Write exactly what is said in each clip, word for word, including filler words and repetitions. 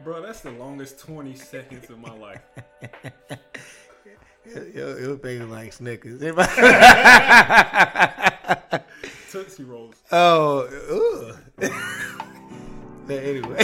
Bro, that's the longest twenty seconds of my life. Your, your finger like Snickers. Tootsie Rolls. Oh, ugh. But anyway.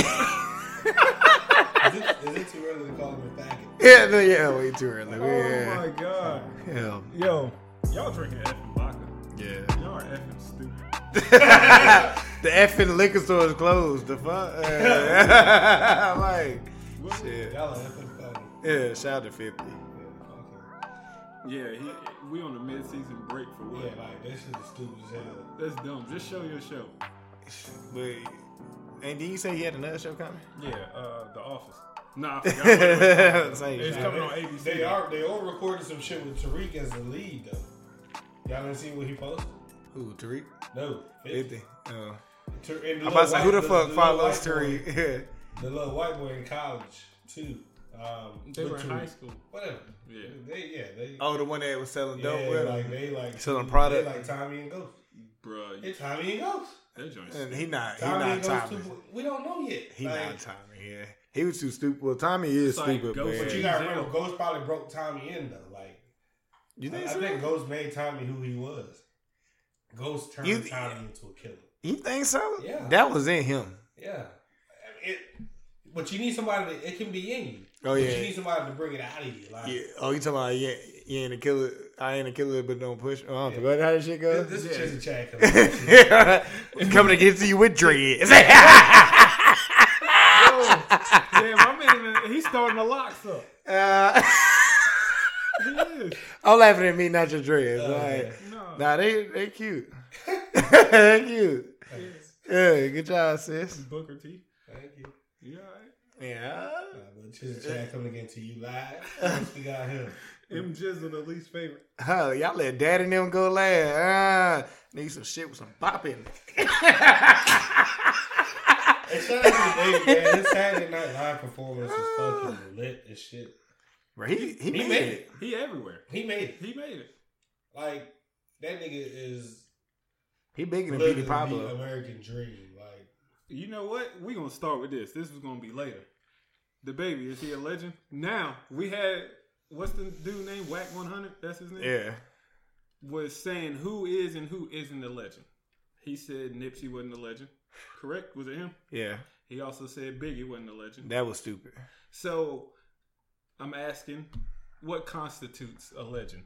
Is it, is it too early to call him a faggot? Yeah, no, yeah, way too early. Oh yeah. my god. Yeah. Yo, y'all drinking effing vodka. Yeah. Y'all are effing stupid. The effing liquor store is closed. The fuck? Uh, like, What? shit. Y'all are effing faggot. Yeah, shout out to fifty. Yeah, he, we on a mid-season break for what? Yeah, like that shit is stupid as hell. That's dumb. Just show your show. But, and did you say he had another show coming? Yeah, uh, The Office. Nah, I forgot what it was. Same It's shit. coming on A B C. They are they all recorded some shit with Tariq as the lead though. Y'all didn't see what he posted? Who, Tariq? No, fifty. Oh. Tur- and the I'm about to say, little who the white- fuck the follows little white boy- Tariq? The little white boy in college too. Um, They with were in Tariq. high school. Whatever. Yeah. They yeah they. Oh, the one that was selling dope yeah, with him. like they like Selling they product. like Tommy and Ghost. Bruh, It's Tommy and Ghost. that joint's And he not, he Tommy not and Ghost. Tommy. Two, we don't know yet. He like, not Tommy, yeah. He was too stupid. Well, Tommy is It's like stupid, Ghost but But you He's gotta in. remember, Ghost probably broke Tommy in though. Like you think I, so? I think Ghost made Tommy who he was. Ghost turned You- Tommy into a killer. You think so? Yeah. That was in him. Yeah. It, but you need somebody that it can be in you. Oh, But yeah. you need somebody to bring it out of you. Like Yeah. Oh, you talking about you, you ain't a killer? I ain't a killer, but don't push. Oh, I forgot how that shit goes. this, this Yeah. is Chizzy Chad coming. Coming against you with dreads. yeah, my man, even- he's starting the locks up. Uh, He is. I'm laughing at me, not your dreads. Oh, like, yeah. No. nah, they they cute. they cute. Yeah, good job, sis. Booker T. Thank you. You alright? Yeah. Uh, but Chizzy Chad coming again to you live. We got him. M Jizzle, the least favorite. Huh, y'all let Dad and them go last. Ah, need some shit with some bop in it. Hey, shout out to the baby, man. His Saturday Night Live performance was fucking lit as shit. Bro, he, he, He made, made it. it. He everywhere. He made it. He made it. Like, that nigga is He bigger than living Petey the Pablo. American dream. Like, You know what? We're going to start with this. This is going to be later. The baby, is he a legend? Now, we had, what's the dude name? Whack one hundred? That's his name? Yeah. Was saying who is and who isn't a legend. He said Nipsey wasn't a legend. Correct? Was it him? Yeah. He also said Biggie wasn't a legend. That was stupid. So, I'm asking, what constitutes a legend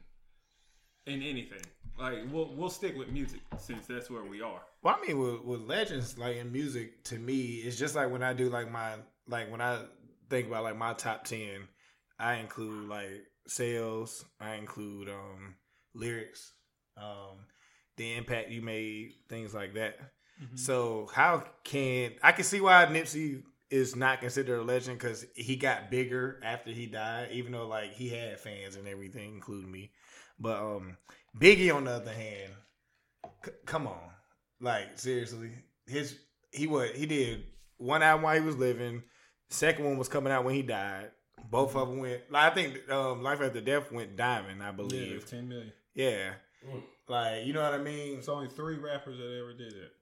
in anything? Like, we'll we'll stick with music since that's where we are. Well, I mean, with, with legends, like in music, to me, it's just like when I do like my, like when I think about like my top ten, I include like sales, I include um lyrics, um the impact you made, things like that. Mm-hmm. So how can I can see why Nipsey is not considered a legend because he got bigger after he died, even though like he had fans and everything, including me. But um Biggie, on the other hand, c- come on, like seriously, his he what he did one album while he was living. Second one was coming out when he died. Both of them went. Like I think um, Life After Death went diamond. I Yeah, believe. ten million. Yeah, mm. like you know what I mean. It's only three rappers that ever did it.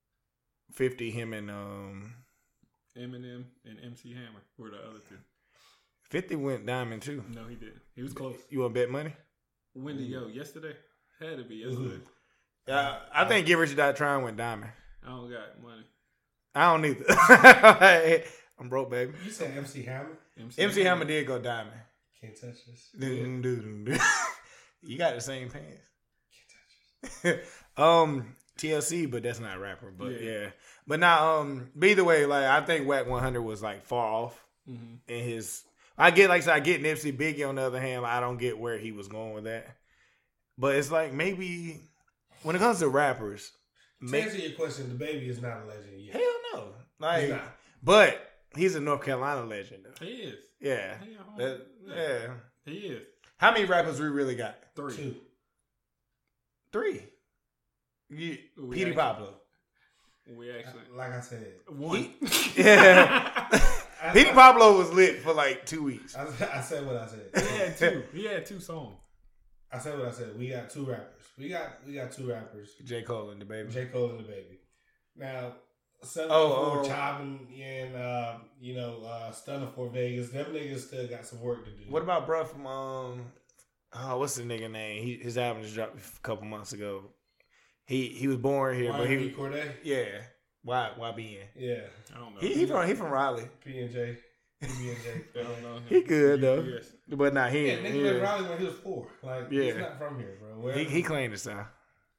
Fifty, him and um, Eminem and M C Hammer were the other two. Fifty went diamond too. No, he didn't. He was close. You want to bet money? When did yo? Yesterday? Had to be yesterday. Uh, I think Get Rich or Die Trying went diamond. I don't got money. I don't either. I'm broke, baby. you said M C Hammer? M C, M C Hammer did go diamond. Can't touch this. Dun, dun, dun. You got the same pants. Can't touch this. um, T L C, but that's not a rapper. But yeah, Yeah. but now, um, but either way, like I think Wack one hundred was like far off Mm-hmm. in his. I get like I said, I get Nipsey. Biggie on the other hand, I don't get where he was going with that. But it's like maybe when it comes to rappers, To make, answer your question, the baby is not a legend yet. hell no, like, He's not. but he's a North Carolina legend. Though. He is. Yeah, He a home- That- yeah. He is. How many rappers we really got? Three. Two. Three. You, We Petey actually- Pablo. We actually Like I said, one. Yeah. I, Petey I, Pablo was lit for like two weeks. I, I said what I said. He had two. He had two songs. I said what I said. We got two rappers. We got we got two rappers. J. Cole and the baby. J. Cole and the baby. Now, seven Oh, four oh. chopping and uh, you know uh, stunner for Vegas. Them niggas still got some work to do. What about bruh from um? Oh, what's the nigga name? He, his album just dropped a couple months ago. He he was born here, but Y B he Corday? yeah. Why why be in? Yeah, I don't know. He he from he from Raleigh. P and J, P and J. I don't know. He good though, Yes. but nah he Yeah, ain't. nigga he, lived Raleigh when he was four. Like, Yeah. he's not from here, bro. Where he, he claimed it, son.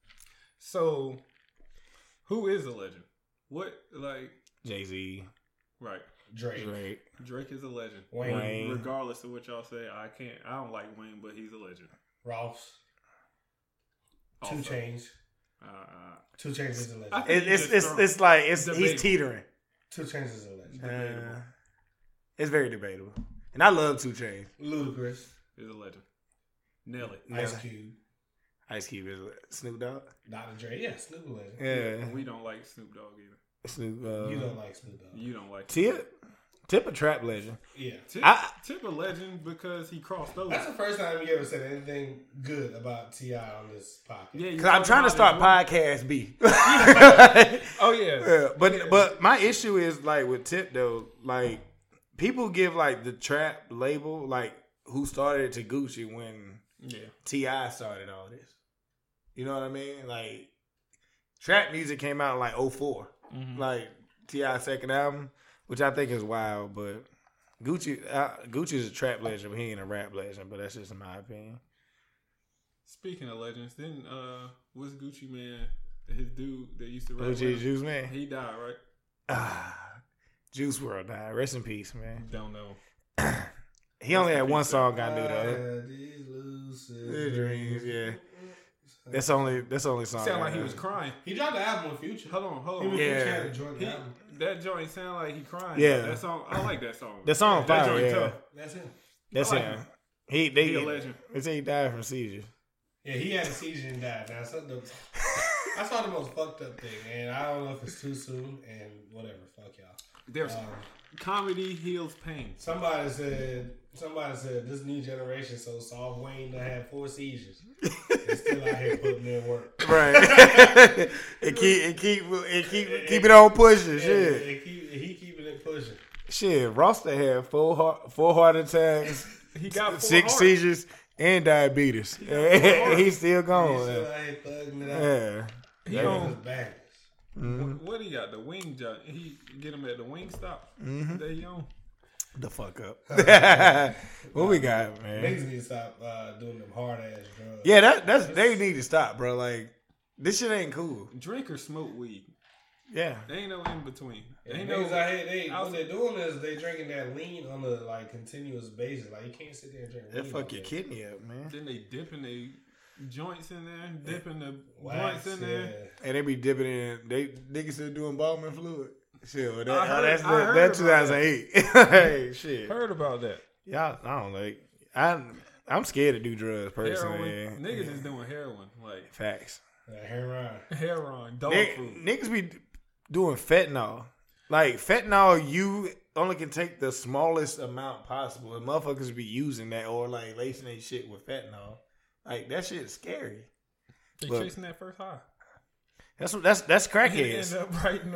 So, who is a legend? What like Jay Z, right? Drake, Drake. Drake is a legend. Wayne, Wayne. Regardless of what y'all say, I can't. I don't like Wayne, but he's a legend. Ross, Two Also. Chainz. Uh, uh, Two Chainz is a legend. I- It, it's just it's throw- it's like it's Debatable. he's teetering. Two Chainz is a legend. Debatable. Uh, it's very debatable, and I love Two Chainz. Ludacris, is a legend. Nelly. Ice Yeah. Cube, Ice Cube is a- Snoop Dogg. Doctor Dre. Yeah, Snoop a legend. Yeah, We don't like Snoop Dogg either. Snoop. Uh, You don't like Snoop Dogg. You don't like Tip, Tip a trap legend. Yeah. Tip, I- Tip a legend because he crossed over. That's the first time you ever said anything good about T I on this podcast. Yeah, you Cause I'm talk trying to about start his work. podcast B. Oh yeah. Yeah, but but my issue is like with Tip though, like people give like the trap label like who started it to Gucci when Yeah. T I started all this. You know what I mean? Like trap music came out in like oh four. Mhm. Like T I's second album, which I think is wild, but Gucci uh, Gucci is a trap legend, but he ain't a rap legend, but that's just in my opinion. Speaking of legends, then uh, what's Gucci Man? His dude that used to rap. Gucci with him, Juice Man. He died, right? Ah, Juice world died. Rest in peace, man. Don't know. He only had one song I knew I though. had these lucid The dreams, yeah. That's only that's the only song. Sound I like he know. was crying. He dropped the album with Future. Hold on, hold Him on. and Yeah. Future had a joint He, album. that joint sound like he crying. Yeah. That song, I like that song. The song that fire, joint yeah. tough. That's him. That's I like him. him. He they He a legend. They say he died from seizures. Yeah, he had a seizure and died. Now, so the, I saw the most fucked up thing, and I don't know if it's too soon, and whatever. Fuck y'all. There's Um, comedy heals pain. somebody said, somebody said this new generation so soft. Wayne done had four seizures. He's still out here putting in work. Right. and keep and keep and keep keep it on pushing. And, Shit. and keep, he keeping it pushing. Shit. Roster had four heart four heart attacks, He got four six hearts. seizures, and diabetes. got four hearts. He's still He's going. still out here thugging it out. Yeah. He That on was bad. Mhm. what, what he got? The wing joint. He get him at the wing stop. Mhm. That he on. The fuck up. What we got, man? Niggas need to stop uh, doing them hard ass drugs. Yeah, that that's they need to stop, bro. Like this shit ain't cool. Drink or smoke weed. Yeah. There ain't no in between. And Ain't niggas no. out here, they I what was- they're doing is they drinking that lean on a like continuous basis. Like you can't sit there and drink. That lean fuck all your day. kidney up, man. Then they dipping they joints in there, dipping the Wax, joints in there. And they be dipping in. They niggas still doing embalming fluid. Shit, well, that, I heard- that's I the, heard that about two thousand eight. Hey, shit. Heard about that. Y'all, I don't like. I I'm scared to do drugs personally. Heroin. Niggas is doing heroin. Like Facts. Yeah, heroin. heroin, dog Nick, food. niggas be doing fentanyl. Like fentanyl, you only can take the smallest amount possible. And motherfuckers be using that or like lacing their shit with fentanyl. Like that shit's scary. They Look. chasing that first high. That's what that's that's He crackheads. end up right in the,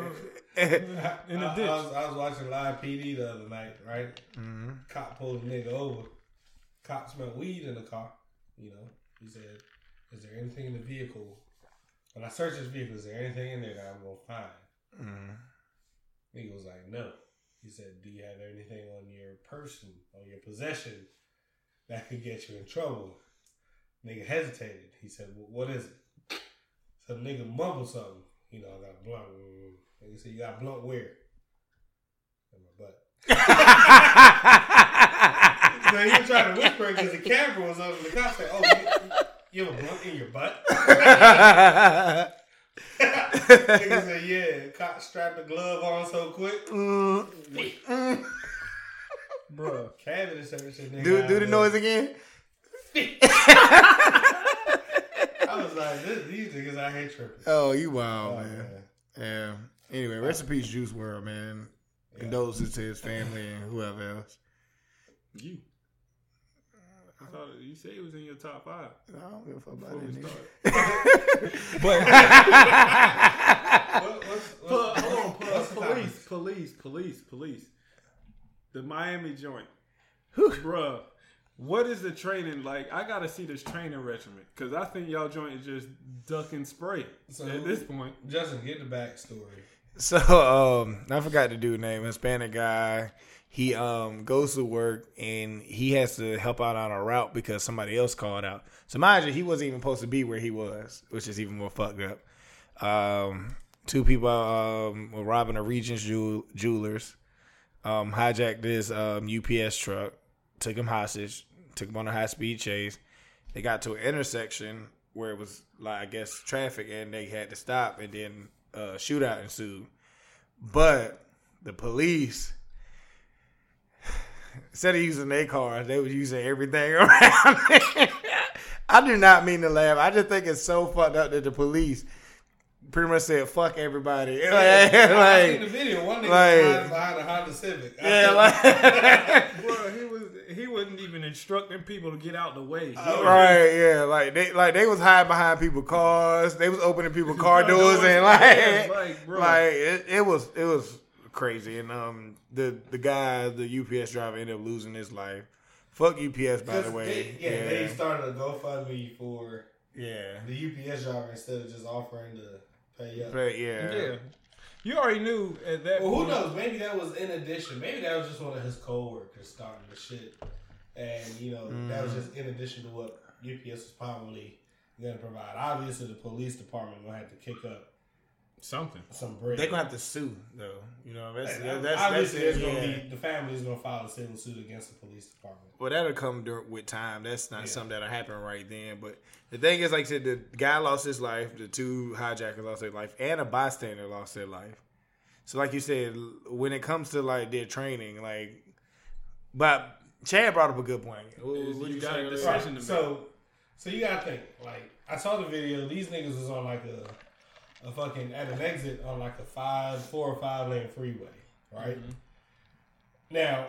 I, in the I- ditch. I was, I was watching Live P D the other night, right? Mm-hmm. Cop pulled a nigga over. Cop smelled weed in the car. You know, he said, "Is there anything in the vehicle? When I search this vehicle, is there anything in there that I'm gonna find?" Mm-hmm. Nigga was like, "No." He said, "Do you have anything on your person, on your possession, that could get you in trouble?" Nigga hesitated. He said, well, "What is it?" So nigga mumbled something. You know, I got a blunt. Nigga said, "You got a blunt where?" In my butt. So he was trying to whisper because the camera was on. The cop said, "Oh, you, you have a blunt in your butt?" Nigga said, "Yeah." Cop strapped the glove on so quick. Bruh. Cabin and search that nigga. do out do the there. noise again. I was like, this, these niggas out here tripping. Oh, you wild, Oh, man. man. Yeah. Anyway, rest in peace, Juice world, man. Yeah. Condolences to his family and whoever else. You. I thought you said it was in your top five. I don't give a fuck about Before we that started. nigga. But What, what's, what's, Put- hold on, what's, put- what's police, police. The Miami joint, bruh. What is the training like? I gotta see this training regimen because I think y'all joint is just duck and spray So, at this point. Justin, get the backstory. So um, I forgot the dude's name. Hispanic guy. He um goes to work and he has to help out on a route because somebody else called out. So mind you, he wasn't even supposed to be where he was, which is even more fucked up. Um, two people um were robbing a Regent's jewel- jewelers. Um, hijacked this um, U P S truck, took him hostage, took him on a high speed chase. They got to an intersection where it was like I guess traffic, and they had to stop, and then uh, shootout ensued. But the police, instead of using their cars, they were using everything around it. I do not mean to laugh. I just think it's so fucked up that the police pretty much said fuck everybody. Yeah, like, I seen the video. One nigga like, behind, behind a Honda Civic. I yeah, said, like, Bro, he was he wasn't even instructing people to get out the way. He Uh, was right, yeah, like they like they was hiding behind people's cars. They was opening people's car Car doors doors, and yeah, like, like, bro. like it, it was it was crazy. And um, the the guy, the U P S driver, ended up losing his life. Fuck U P S, by the way. They, yeah, they started a GoFundMe for yeah, the U P S driver instead of just offering to pay up. but yeah, Yeah. You already knew at that Well, who point. knows? Maybe that was in addition. Maybe that was just one of his coworkers starting the shit, and you know Mm. that was just in addition to what U P S was probably going to provide. Obviously, the police department will have to kick up Something. some bread. they're gonna have to sue though. You know, that's And that's, that's, obviously, that's there's it, gonna yeah. be the family is gonna file a civil suit against the police department. Well, that'll come dur- with time. That's not Yeah. something that'll happen right then. But the thing is, like I said, the guy lost his life. The two hijackers lost their life, and a bystander lost their life. So, like you said, when it comes to like their training, like, but Chad brought up a good point. What, Is what you you got say? a Ray? decision Right. to make. So, so you gotta think. Like, I saw the video. These niggas was on like a, a fucking at an exit on like a five, four or five lane freeway, right? Mhm. Now,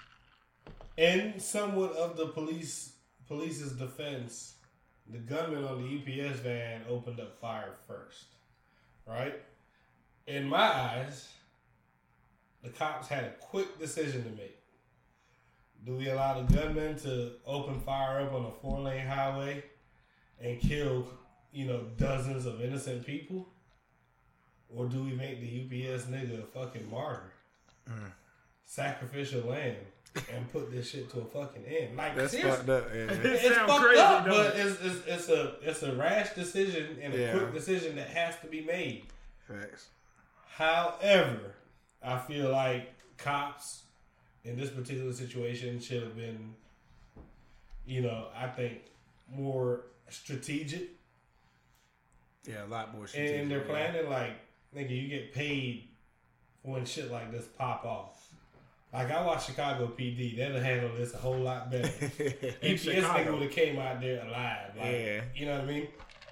in somewhat of the police police's defense, the gunman on the U P S van opened up fire first, right? In my eyes, the cops had a quick decision to make. Do we allow the gunman to open fire up on a four lane highway and kill, you know, dozens of innocent people? Or do we make the U P S nigga a fucking martyr? Mm. Sacrificial lamb and put this shit to a fucking end. Like, That's seriously, fucked up. Yeah. It it's sound fucked crazy, up, don't but it? it's, it's, it's a it's a rash decision and a Yeah. quick decision that has to be made. Facts. However, I feel like cops in this particular situation should have been, you know, I think more strategic Yeah, a lot more. in, strategic, in their yeah. planning. Like, nigga, you get paid when shit like this pop off. Like, I watch Chicago P D. They'd have handled this a whole lot better. U P S Chicago. nigga would have came out there alive. Like, Yeah. You know what I mean?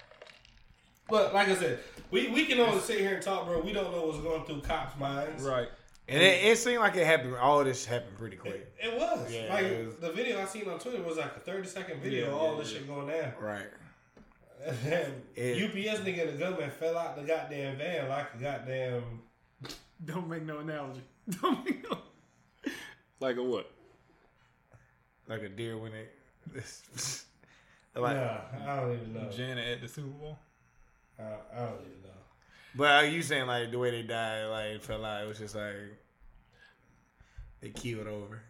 But like I said, we, we can only sit here and talk, bro. We don't know what's going through cops' minds. Right. And it, it seemed like it happened. All this happened pretty quick. It, it was. Yeah, like, it was- the video I seen on Twitter was like a thirty second video Yeah, of all yeah, this yeah. shit going down. Right. And It- U P S nigga and the gunman fell out the goddamn van like a goddamn. Don't make no analogy. Don't make no. Like a what? Like a deer when it. like, nah, I don't even know. Janet at the Super Bowl. I, I don't even know. But are you saying like the way they died, like it fell out? It was just like they keeled over.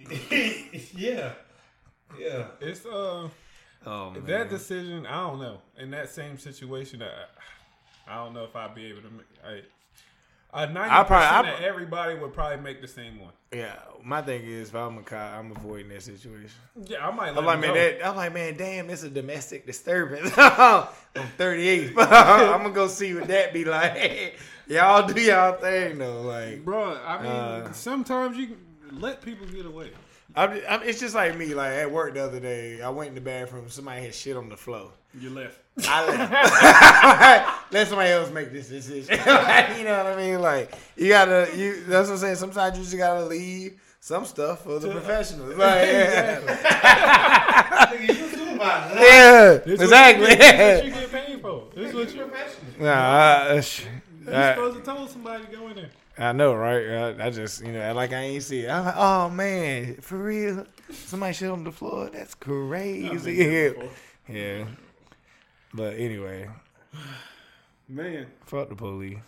yeah, yeah. It's uh Oh man. that decision. I don't know. In that same situation, I, I don't know if I'd be able to make. I, a ninety I probably- percent I- of everybody would probably make the same one. Yeah, my thing is, if I'm a cop, I'm avoiding that situation. Yeah, I might. Let I'm like, it man, go. that, I'm like, man, damn, it's a domestic disturbance. I'm thirty-eight. I'm gonna go see what that be like. Y'all do y'all thing though, like. Bro, I mean, Uh, sometimes you can let people get away. I'm, I'm, it's just like me. Like at work the other day, I went in the bathroom. Somebody had shit on the floor. You left. I left. Let somebody else make this decision. Like, you know what I mean? Like you gotta. You. That's what I'm saying. Sometimes you just gotta leave some stuff for the professionals. Like, yeah, Nigga, you supervisor. yeah This exactly. What you, get, this what you get paid for. This is what you. Professional. Nah, I, sh- You I- supposed to tell somebody to go in there. I know, right? I, I just, you know, like I ain't see it. I'm like, oh man, for real? Somebody shit on the floor? That's crazy. Yeah. yeah. But anyway, man, fuck the police.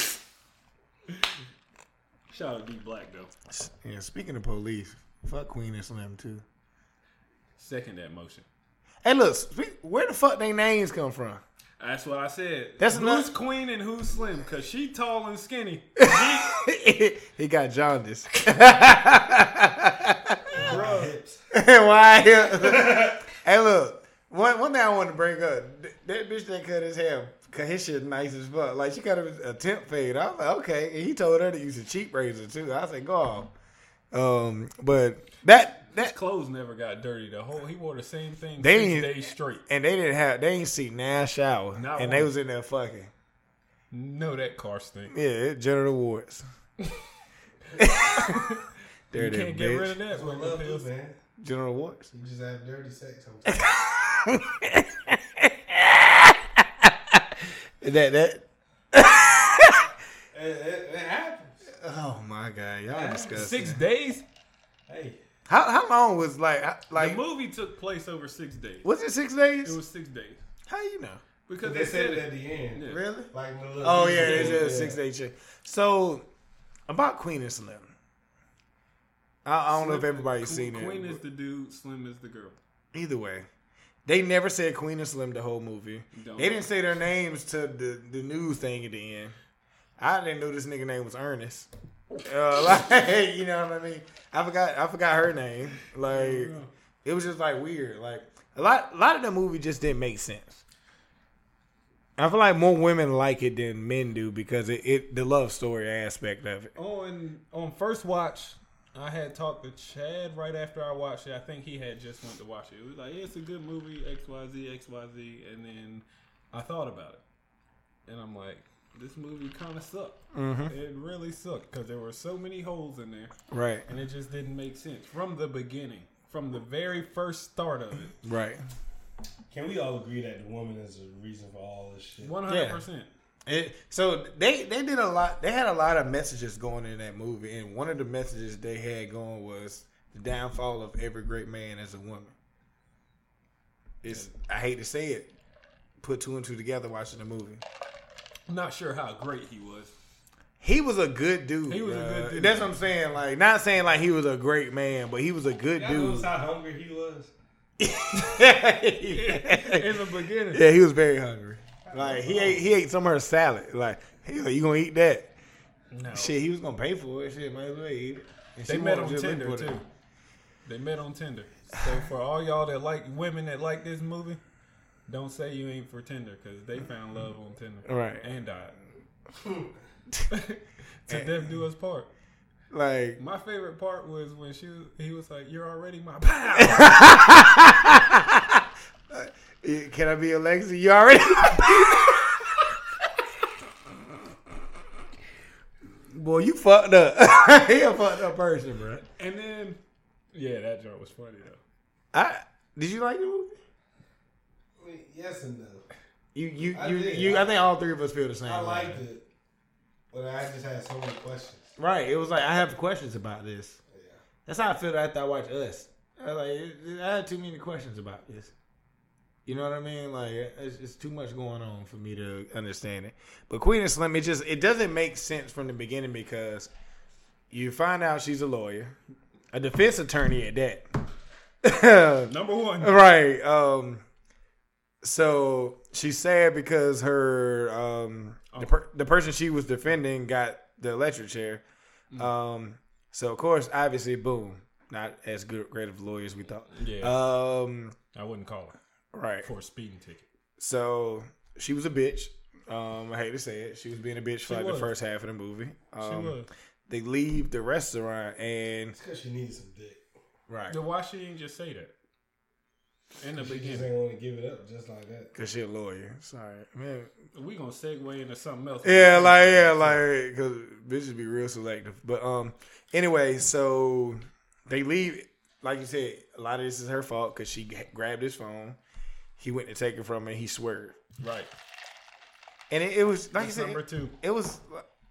Shout out D Black though. Yeah. Speaking of police, fuck Queen and Slim too. Second that motion. Hey, look, speak, where the fuck they names come from? That's what I said. That's who's not... Queen and who's Slim? Because she tall and skinny. He got jaundice. Bro. Why? Hey, look. One one thing I want to bring up. That bitch that cut his hair, cut his shit nice as fuck. Like, she cut a temp fade. I was like, okay. And he told her to use a cheap razor, too. I said, go off. Um, but that... That, His clothes never got dirty. The whole he wore the same thing they six days straight, and they didn't have they ain't see now shower, Not and one. they was in there fucking. No, that car stink. Yeah, genital warts. You there, can't there, get bitch. rid of that. That's what with love the do, pills. man. Genital warts. You just have dirty sex. that that. it, it, it happens. Oh my god, y'all disgusting. Six days. Hey. How how long was like like The movie took place over six days. was it six days? It was six days How you know? because They, they, said said it it. at the end. Yeah. Really? Like the little Oh yeah, music. it's a six day check. So about Queen and Slim. I, I don't know if Slim- everybody's Queen, seen it. Queen is but the dude. Slim is the girl. either way, they never said Queen and Slim the whole movie. Don't They know. didn't say their names to the the news thing at the end. I didn't know this nigga name was Ernest. Uh, like, you know what I mean? I forgot. I forgot her name. Like, it was just like weird. Like a lot. A lot of the movie just didn't make sense. I feel like more women like it than men do because it, it the love story aspect of it. On on first watch, I had talked to Chad right after I watched it. I think he had just went to watch it. It was like, yeah, it's a good movie, X Y Z, X Y Z. And then I thought about it. And I'm like, this movie kind of sucked. Mm-hmm. It really sucked because there were so many holes in there. Right. And it just didn't make sense from the beginning, from the very first start of it. Right. Can we all agree that the woman is the reason for all this shit? one hundred percent. It, so they they did a lot. They had a lot of messages going in that movie, and one of the messages they had going was the downfall of every great man as a woman. It's I hate to say it, put two and two together watching the movie. I'm not sure how great he was. He was a good dude. He was a bruh. good dude. That's what I'm saying. Like, not saying like he was a great man, but he was a good Y'all dude. notice how hungry he was? In the beginning. Yeah, he was very hungry. Like he ate he ate some of her salad. Like, he like, you gonna eat that? No. Shit, he was gonna pay for it. Shit, might as well eat it. And They she met wanted on to just Tinder look for too. it. They met on Tinder. So for all y'all that like women that like this movie, don't say you ain't for Tinder because they found love on Tinder. Right. And died. To death do us part. Like, My favorite part was when she was, he was like, "You're already my pal." can I be Alexa? You already? Boy, you fucked up. He a fucked up person, bro. And then, yeah, that joke was funny though. I did you like the movie? I mean, yes and no. You you I you did. you. I think all three of us feel the same. I way. liked it, but I just had so many questions. Right. It was like I have questions about this. Yeah. That's how I feel after I watch Us. I was like I had too many questions about this. You know what I mean? Like it's, it's too much going on for me to understand it. But Queen and Slim, it just it doesn't make sense from the beginning because you find out she's a lawyer, a defense attorney at that. Number one. Right. Um. So she's sad because her um the, per- the person she was defending got the electric chair. Um. So of course, obviously, boom, not as good great of a lawyer as we thought. Yeah. Um. I wouldn't call her Right. for a speeding ticket. So she was a bitch. Um. I hate to say it, she was being a bitch for She like the was. first half of the movie. Um, She was. They leave the restaurant and It's because she needed some dick. right Then why she didn't just say that in the She just beginning? ain't want to give it up just like that. because she a lawyer. Sorry, man. We gonna segue into something else. Yeah, like yeah, like because bitches be real selective. But um, anyway, so they leave. Like you said, a lot of this is her fault because she g- grabbed his phone. He went to take it from her. He swerved, right. and it, it was like That's you said, number it, two. it was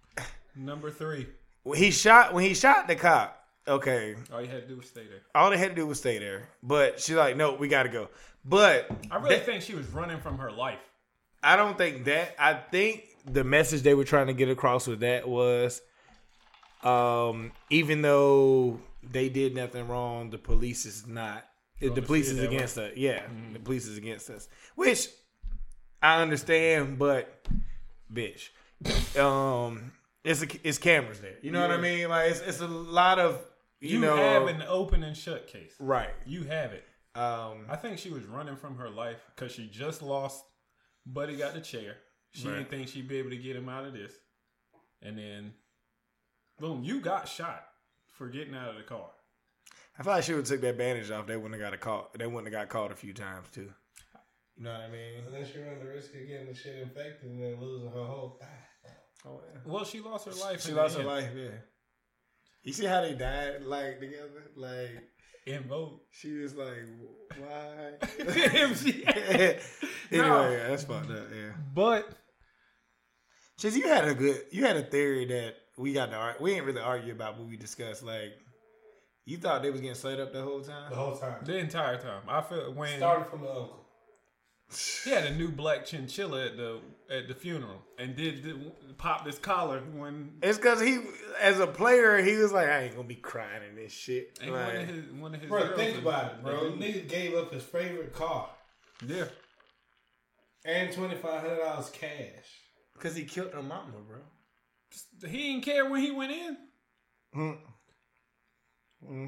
Number three. When he shot when he shot the cop. Okay, All you had to do was stay there. all they had to do was stay there. But she's like, no, we got to go. But I really that- think she was running from her life. I don't think that. I think the message they were trying to get across with that was, um, even though they did nothing wrong, the police is not. You The wanna police see it is that way? against us. Yeah, the police is against us. Which I understand, but bitch, um, it's a, it's cameras there. You know what I Yeah. mean? Like it's it's a lot of you, You, know have an open and shut case. right. You have it. Um, I think she was running from her life because she just lost. Buddy got the chair. She Right. didn't think she'd be able to get him out of this. And then, boom, you got shot for getting out of the car. I feel like she would have took that bandage off. They wouldn't have got a call. They wouldn't have got caught a few times too. You know what I mean? And then she ran the risk of getting the shit infected and then losing her whole thigh. Oh, yeah. Well, she lost her life. She in lost the her end. life. Yeah. You see how they died like together? Like In vote. she was like, why? M C A. Anyway, No. yeah, that's fucked up. Yeah. But Chiz, you had a good. You had a theory that we got to. ar- We ain't really argue about, but we discussed. Like, you thought they was getting set up the whole time. The whole time. the entire time, I felt when Started from the uncle. he had a new black chinchilla at the at the funeral and did, did pop this collar when It's because he, as a player, he was like, I ain't gonna be crying in this shit. and Like, one of his one of his Bro, girls think was- about it, bro. Nigga gave up his favorite car Yeah. and twenty-five hundred dollars cash. Because he killed her mama, bro. He didn't care when he went in. Mm. Mm.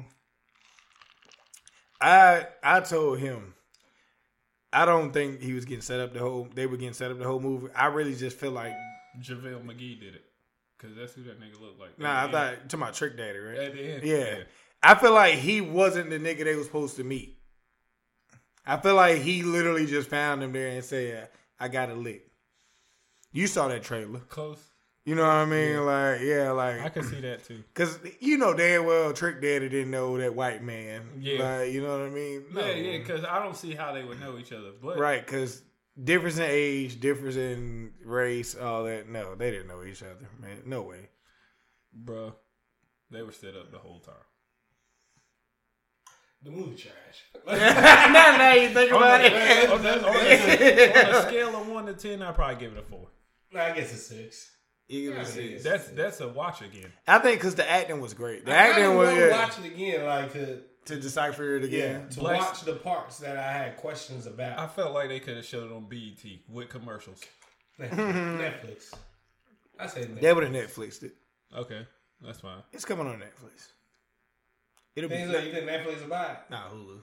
I I told him I don't think he was getting set up the whole. They were getting set up the whole movie. I really just feel like JaVale McGee did it. Because that's who that nigga looked like. nah. I thought you talking about Trick Daddy, right? At the end. Yeah. I feel like he wasn't the nigga they was supposed to meet. I feel like he literally just found him there and said, "I got a lick." You saw that trailer. Close. You know what I mean? Yeah. Like, yeah, like I can see that too. Cause you know damn well Trick Daddy didn't know that white man. Yeah. Like, you know what I mean? No. Yeah, yeah, because I don't see how they would know each other. But Right, because difference in age, difference in race, all that. No, they didn't know each other, man. No way. Bruh, they were set up the whole time. The movie trash. now, now you think about on, it. the, on, the, on, the, on a scale of one to ten, I'd probably give it a four. Nah, I guess it's six. You can Yeah, see. it is. That's that's a watch again. I think because the acting was great. The I acting kinda was wanna yeah, watch it again, like to to decipher it yeah, again. to Black- watch the parts that I had questions about. I felt like they could have showed it on B E T with commercials. Netflix. I say Netflix. They would have Netflixed it. Okay, that's fine. It's coming on Netflix. It'll be Things like you think Netflix about nah Hulu.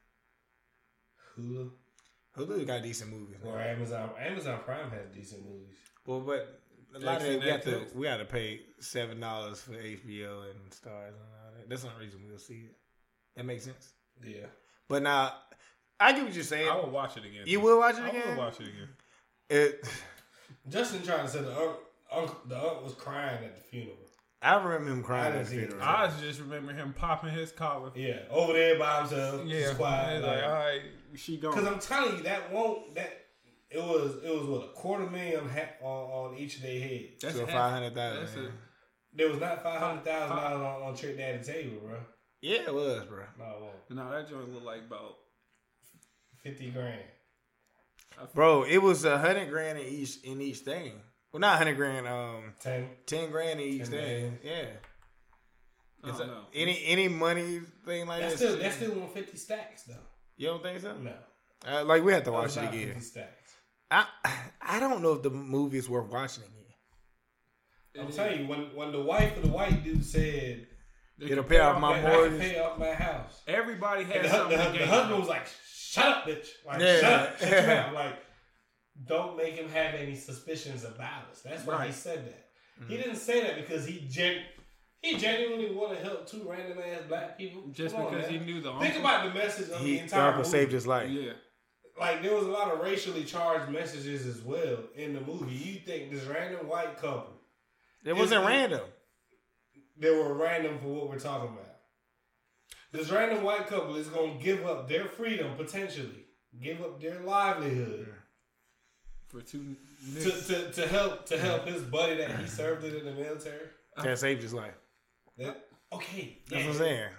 Hulu Hulu got decent movies. now. or Amazon. Amazon Prime has decent movies. Well, but a lot of it, X and we have to Netflix. we got to pay seven dollars for H B O and Stars and all that. That's the only reason we'll see it. That makes sense. Yeah. But now, I get what you're saying. I will watch it again. You will watch it I again. will watch it again. It. Justin trying to say the uncle, uncle, the uncle was crying at the funeral. I remember him I crying didn't at the see it. funeral. I just remember him popping his collar. Yeah, over there by himself. Yeah, just quiet. He's Like, like, all right, she Because gone. I'm telling you, that won't that it was it was what a quarter million ha- on, on each of their heads. That's so half- five hundred that's thousand. a- There was not five hundred thousand dollars on, on Trick Daddy table, bro. Yeah, it was, bro. No, it won't. No, that joint looked like about. Fifty grand. Bro, it was a hundred grand in each in each thing. Well, not hundred grand. Um, Ten. ten grand in each ten thing. million. Yeah. I It's don't a- know. any any money thing like That's that. still that's still one fifty stacks though. You don't think so? No. Uh, like we have to watch That's it not again. fifty stacks. I I don't know if the movie is worth watching again. I'm It telling you, when when the wife of the white dude said, They It'll can pay off my "I boy- can Mortgage. pay off my house," Everybody and has the, hu- something the, to the gain. husband was like, "Shut up, bitch! Like, Yeah. shut up, shut your mouth!" Like, don't make him have any suspicions about us. That's why he Right. said that. He didn't say that because he gen- he genuinely want to help two random ass black people. Just Come on, because man. he knew the Think uncle. about the message of He the the entire uncle movie. saved his life. Yeah. Like there was a lot of racially charged messages as well in the movie. You think this random white couple, It wasn't It's- random. they were random for what we're talking about. This random white couple is gonna give up their freedom potentially, give up their livelihood for two to, niggas. to to help to help his buddy that he served it in the military. That saved his life. That, okay, That's yeah. what I'm saying.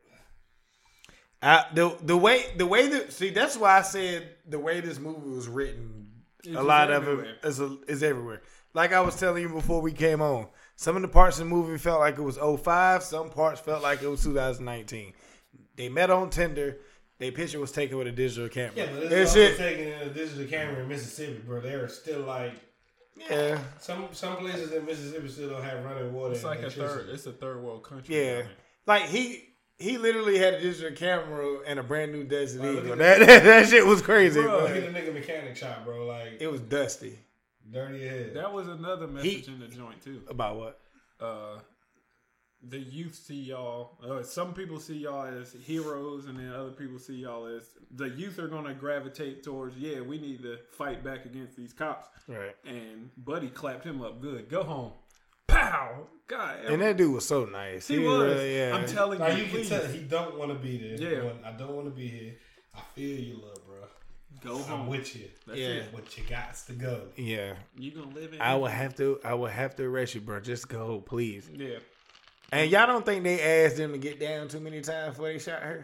I, the the way the way that see that's why I said the way this movie was written, It's a lot just of everywhere. it is a, is everywhere. Like I was telling you before we came on, some of the parts of the movie felt like it was oh five, some parts felt like it was two thousand nineteen. They met on Tinder. Their picture was taken with a digital camera. Yeah, but And it's also shit. taken in a digital camera in Mississippi, bro. They are still like Yeah, some some places in Mississippi still don't have running water. It's and like a electricity. third. It's a third world country. yeah. down there. Like he he literally had a digital camera and a brand new Desert Like, Eagle. look That, at that that shit was crazy. Bro, bro. Look at the nigga mechanic shop, bro. Like It was dusty. dirty head. That was another message in the joint too. About what? Uh, the youth see y'all. Uh, some people see y'all as heroes, and then other people see y'all as the youth are going to gravitate towards. Yeah, we need to fight back against these cops. Right. And Buddy clapped him up good. Go home. Pow! God, And that dude was so nice. he was. really- yeah. I'm telling Like you, you can please, tell he don't want to be there. Yeah. Going, I don't want to be here. I feel you, love, bro. go I'm home. with you. That's Yeah. it. But you got to go. yeah. You gonna live in? I would have to. I would have to arrest you, bro. Just go, please. Yeah. And y'all don't think they asked them to get down too many times before they shot her?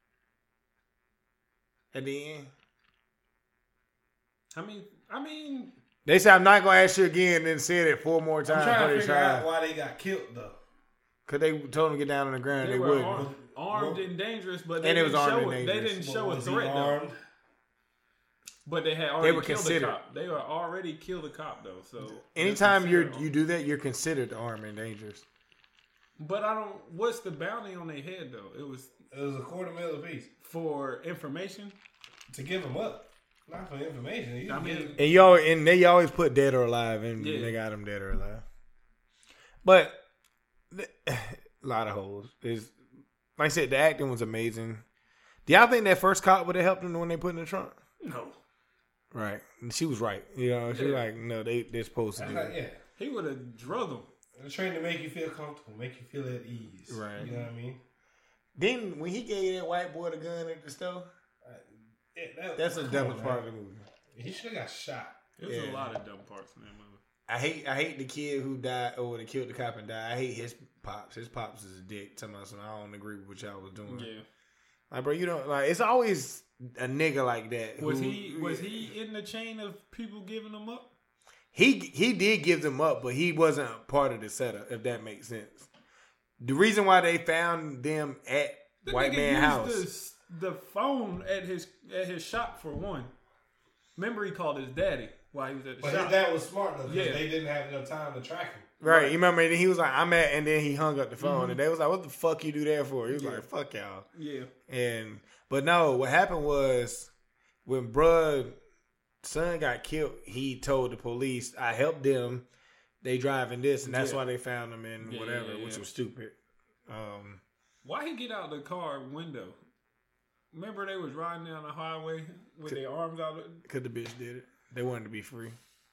At the end, I mean, I mean, they said, "I'm not gonna ask you again." Then said it four more I'm times trying before to they figure shot out her. why they got killed though. Cause they told them to get down on the ground. they, They, were wouldn't. armed, armed and dangerous, but they And it didn't was armed show and it. They dangerous. didn't show What, a was he threat though. armed? But they had already were killed considered. the cop. They were already killed the cop though. So Anytime they're you're considered you do that, you're considered armed and dangerous. But I don't. What's the bounty on their head though? It was It was a quarter mil apiece for information. to give them up, not for information. You I can mean, give- And y'all and they always put dead or alive, and Yeah. they got them dead or alive. But a lot of holes is like I said. The acting was amazing. Do y'all think that first cop would have helped them when they put in the trunk? No, Right, and she was right. You know, she was Yeah. like, no, they they're supposed to That's do like, it. yeah. he would have drug them. They're trained to make you feel comfortable, make you feel at ease. Right. You know what I mean? Then when he gave that white boy the gun at the stove, Yeah, that, that's the come dumbest on, part of man. the movie. He should have got shot. There's Yeah. a lot of dumb parts in that movie. I hate I hate the kid who died or that killed the cop and died. I hate his pops. His pops is a dick. Tell me something. I don't agree with what y'all was doing. Yeah. Like, bro, you don't like. It's always a nigga like that. Was who- he was he in the chain of people giving them up? He he did give them up, but he wasn't part of the setup. If that makes sense. The reason why they found them at The White nigga Man used house. The, the phone at his at his shop for one. Remember, he called his daddy while he was at the But shop. his dad was smart though, because Yeah. they didn't have enough time to track him. Right, you remember? And he was like, "I'm at," and then he hung up the phone, Mm-hmm. and they was like, "What the fuck you do that for?" He was like, "Fuck y'all." yeah. And but no, what happened was when bruh son got killed, he told the police, "I helped them. They driving this, and that's Yeah. why they found him in Yeah, whatever," yeah, yeah. which was stupid. Um, Why he get out the car window? Remember they was riding down the highway with their arms out. Cause the bitch did it. They wanted to be free,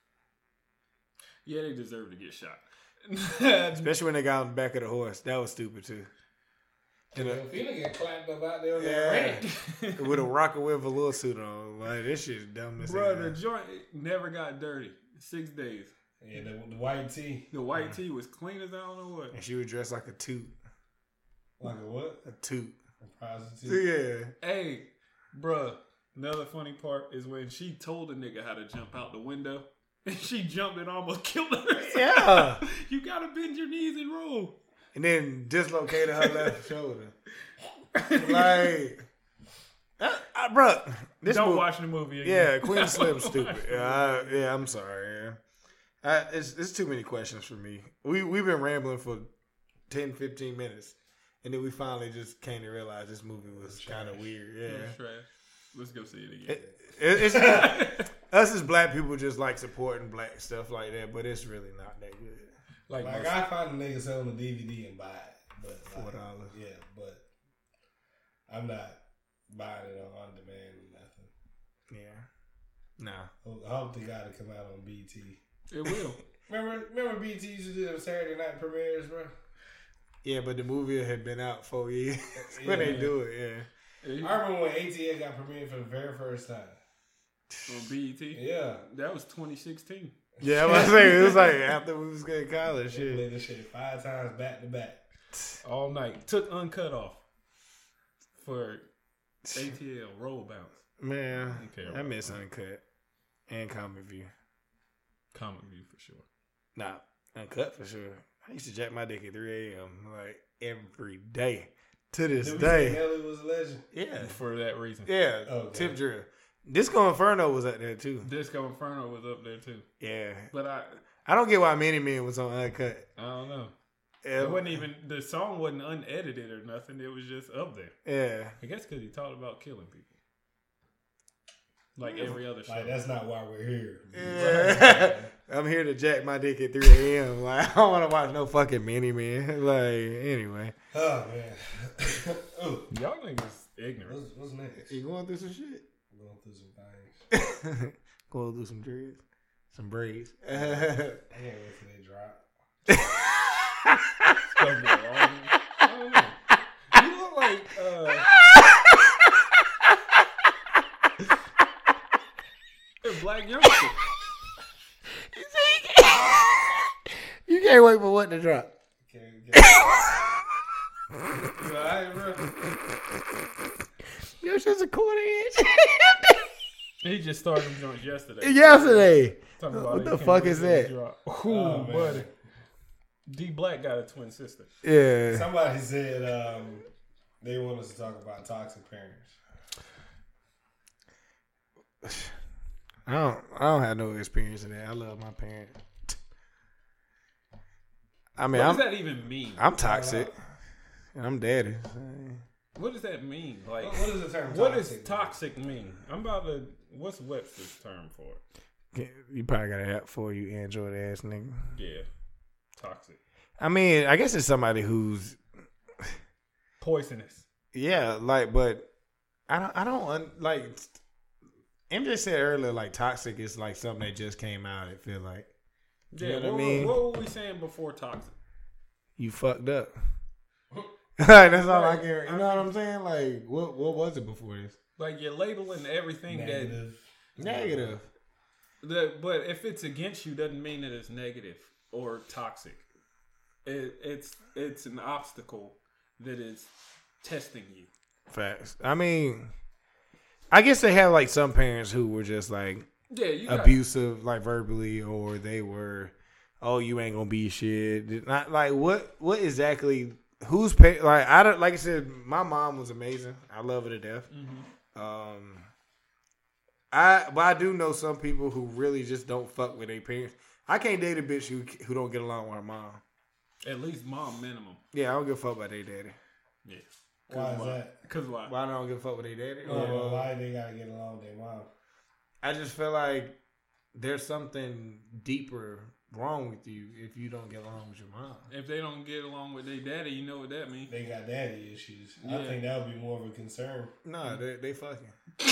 Yeah, they deserve to get shot. especially when they got on the back of the horse. That was stupid too. And, uh, If he didn't get clapped up out there on Yeah. that ranch. with a rocket with velour suit on, like this shit's dumb as Bro, hell. the joint never got dirty. Six days. Yeah, the, the white tee. The white tee was clean as I don't know what. And she was dressed like a toot, Like a what? a toot. A prostitute. Yeah. Hey, bruh, another funny part is when she told the nigga how to jump out the window. And she jumped and almost killed her. Yeah. You gotta bend your knees and roll. And then dislocated her left shoulder. Like, uh, uh, bro, this Don't movie, watch the movie again. yeah, Queen Slim stupid. Yeah, I, yeah, I'm sorry. Yeah, I, it's it's too many questions for me. We we've been rambling for ten, fifteen minutes, and then we finally just came to realize this movie was kind of weird. Yeah, It's trash. Let's go see it again. it, it, it's us as black people just like supporting black stuff like that, but it's really not that good. like, Like most- I find a nigga selling a D V D and buy it, but Four like, dollars. yeah, but I'm not buying it on on demand or nothing. Yeah, nah. Hope- I hope the guy to come out on B T. it will. Remember, remember B T used to do them Saturday night premieres, bro. Yeah, but the movie had been out four years when they Yeah. do it. Yeah. I remember when A T L got premiered for the very first time. On B E T. Yeah, that was twenty sixteen. Yeah, I was saying it was like after we was getting college. they Shit. played this shit five times back to back. All night. Took Uncut off for A T L roll bounce. Man, care I about miss Uncut and Comic View. Comic View for sure. Nah, Uncut for sure. I used to jack my dick at three a.m. like every day to this Did we day. say Nelly was a legend? Yeah, For that reason. yeah. Okay. Tip drill. Disco Inferno was up there too. Disco Inferno was up there too. Yeah, But I I don't get why Many Men was on Uncut. I don't know. Yeah, It wasn't even the song wasn't unedited or nothing. It was just up there. Yeah, I guess because he talked about killing people. Like every other show. Like that's not why we're here. yeah. I'm here to jack my dick at three a.m. Like I don't want to watch no fucking Many Men. Like anyway, Oh man. Ooh. Y'all niggas ignorant. What's, what's next? you going through some shit? Going through some things. Going through some dreads, some braids. I can't wait till they drop. It's gonna be a long- I don't know. You look like uh, a black youngster. You can't wait for what to drop. Can't get So I ain't real. Your shit's a quarter inch. He just started them joints yesterday. Yesterday. Talking about What he the can't fuck wait is till they that? drop. Ooh, Oh, man. buddy. D Black got a twin sister. Yeah. Somebody said um, they want us to talk about toxic parents. I don't. I don't have no experience in that. I love my parents. I mean, What I'm does that even mean? I'm toxic. I'm daddy. What does that mean? Like, What, what is the term? what does toxic mean? toxic mean? I'm about to. What's Webster's term for it? You probably got an app for you, Android ass nigga. Yeah, toxic, I mean, I guess it's somebody who's poisonous. yeah, like, but I don't. I don't un, like. M J said earlier, like toxic is like something that just came out. It feel like you Yeah, know what, what, I mean. what were we saying before toxic? You fucked up. That's all I Right. can. You know what I'm saying? Like, what what was it before this? Like you're labeling everything Negative. Negative. that, that, but if it's against you, doesn't mean that it's negative or toxic. It, it's it's an obstacle that is testing you. Facts. I mean, I guess they have like some parents who were just like Yeah, you got, abusive, like verbally, or they were, oh, you ain't gonna be shit. Not like what what exactly? Who's pay, like I don't like I said. My mom was amazing. I love her to death. Mm-hmm. Um, I but I do know some people who really just don't fuck with their parents. I can't date a bitch who who don't get along with her mom. At least mom minimum. Yeah, I don't give a fuck about their daddy. Yeah. Why is that? Because why? Why I don't give a fuck with their daddy? Oh, well, Or- why they gotta get along with their mom? I just feel like there's something deeper wrong with you if you don't get along with your mom. If they don't get along with their daddy, you know what that means. They got daddy issues. Yeah. I think that would be more of a concern. No, they they fucking.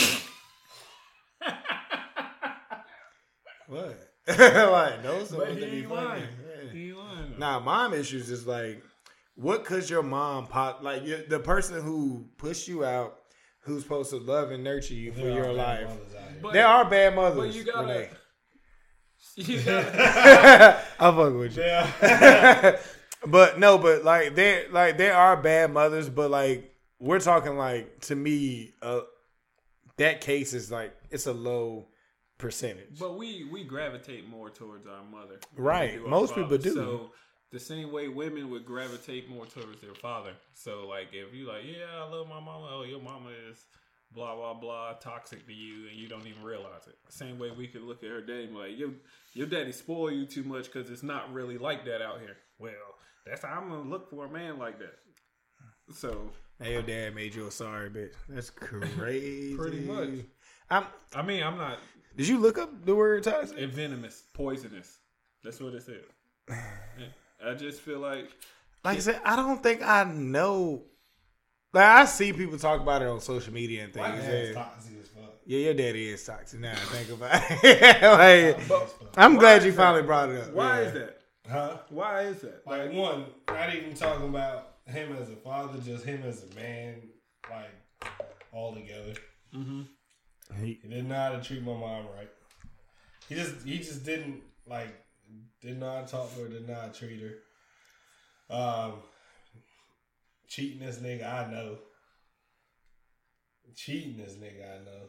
What? Like those are But what he they be ain't fucking. lying. Yeah. He ain't lying. though. Nah, mom issues is like, what could your mom pop like? You, the person who pushed you out, who's supposed to love and nurture you for There your are bad life. mothers out here. But- There are bad mothers. But you gotta. Renee. You gotta I'll fuck with you. Yeah. But no, but like there, like there are bad mothers, but like we're talking like to me, uh, that case is like it's a low percentage. But we we gravitate more towards our mother, than Right. we do our Most people father. do. So the same way women would gravitate more towards their father. So like if you like, yeah, I love my mama. Oh, your mama is blah blah blah toxic to you, and you don't even realize it. Same way we could look at her daddy and be like, your your daddy spoil you too much because it's not really like that out here. Well, that's how I'm gonna look for a man like that. So Hey, your dad made you a sorry bitch. That's crazy. Pretty much. I'm. I mean, I'm not Did you look up the word toxic? venomous, poisonous. That's what it said. I just feel like. Like I said, I don't think I know. Like I see people talk about it on social media and My things. dad's Yeah, toxic as fuck. yeah, your daddy is toxic. Now I think about it. Like, But I'm Why glad is you that? finally brought it up. Why Yeah. is that? Huh? Why is that? Like one, not even talking about him as a father, just him as a man, like all together. Mm-hmm. He didn't know how to treat my mom right. He just he just didn't like didn't know how to talk to her, didn't know how to treat her. Um, cheating this nigga, I know. Cheating this nigga, I know.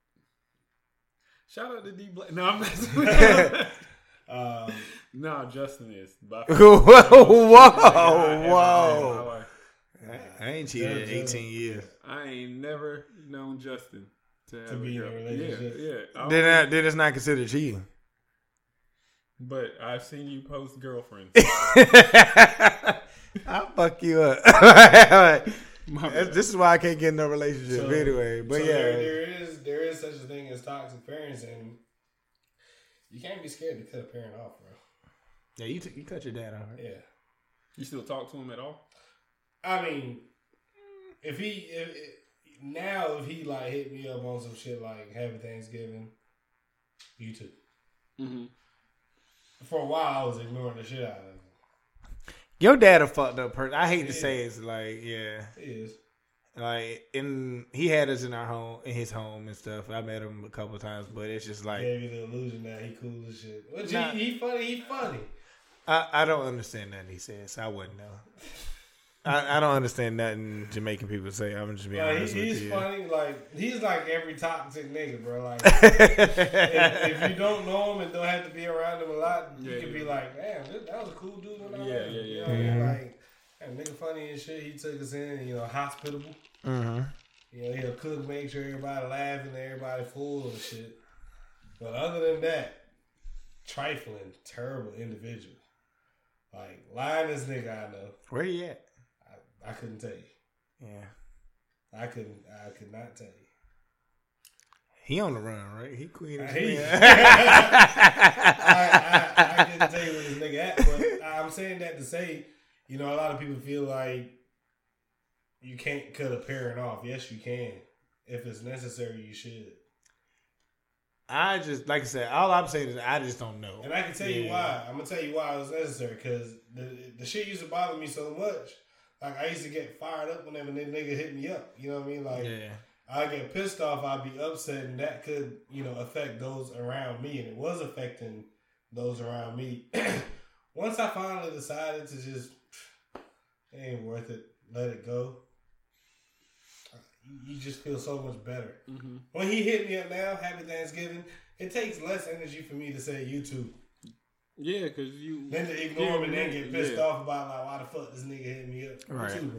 Shout out to D Black. No, I'm messing. um, no, Justin is. By whoa, whoa, I whoa! nah, I ain't cheated in eighteen years. I ain't never known Justin to, to have be a in a girl. relationship. Yeah, yeah. Then that then it's not considered cheating. But I've seen you post girlfriends. I'll fuck you up. That's- this is why I can't get in no relationship So- anyway. But so yeah, there, there is there is such a thing as toxic parents, and you can't be scared to cut a parent off, bro. yeah, you t- you cut your dad off. Right? Yeah, You still talk to him at all? I mean, if he if, if, now if he like hit me up on some shit like Happy Thanksgiving, you too. Mm-hmm. For a while, I was ignoring the shit out of him. Your dad a fucked up person. I hate to Yeah. say it's like yeah, He is. like in he had us in our home in his home and stuff. I met him a couple of times, but it's just like Gave you the illusion that he cool as shit. Which Nah. he, he funny. He funny. I, I don't understand nothing he says. I wouldn't know. I, I don't understand nothing Jamaican people say. I'm just being Like, honest he, with he's you. funny. Like he's like every toxic nigga, bro. Like if, if you don't know him and don't have to be around him a lot, you Yeah, can yeah. be like, damn, this, that was a cool dude when I Yeah, met him. yeah, You yeah. know what I mean? Mhm. Like, that nigga funny and shit. He took us in, you know, hospitable. Mm-hmm. You know, he'll cook, make sure everybody laughing, everybody full and shit. But other than that, trifling, terrible individual. Like, lying this nigga I know. Where you at? I, I couldn't tell you. Yeah, I couldn't, I could not tell you. he on the run, right? He queen. Of He- Spain. I, I, I couldn't tell you where this nigga at, but I'm saying that to say, you know, a lot of people feel like you can't cut a parent off. Yes, you can. If it's necessary, you should. I just like I said, all I'm saying is I just don't know. And I can tell you Yeah. why. I'm gonna tell you why it was necessary. Because the the shit used to bother me so much. Like I used to get fired up whenever that nigga hit me up. You know what I mean? Like Yeah, I get pissed off. I'd be upset, and that could you know affect those around me, and it was affecting those around me. Once I finally decided to just, it ain't worth it. Let it go. You just feel so much better. Mm-hmm. When he hit me up now, Happy Thanksgiving, it takes less energy for me to say you too Yeah, because you. than to ignore him and then get pissed Yeah. off about like why the fuck this nigga hit me up. You Right. too,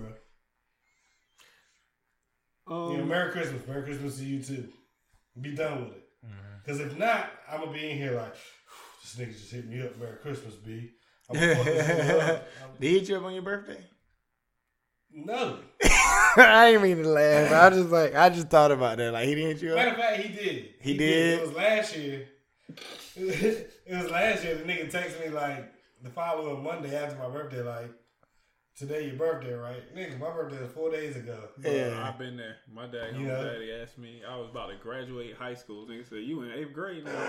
bro. Um, You know, Merry Christmas. Merry Christmas to you too. Be done with it. Mm-hmm. Because if not, I'm gonna be in here like this nigga just hit me up. Merry Christmas, B. I'm gonna fuck this nigga up. I'm- Did he hit you up on your birthday? No. I didn't mean to laugh. I just like I just thought about that. Like he didn't hit you Matter up. of fact, he did. He did? It was last year. It was last year. The nigga texted me like the following Monday after my birthday, like, today your birthday, right? Nigga, my birthday was four days ago. Yeah. I've been there. My dad, You my know? daddy asked me. I was about to graduate high school. He said, "You in eighth grade now,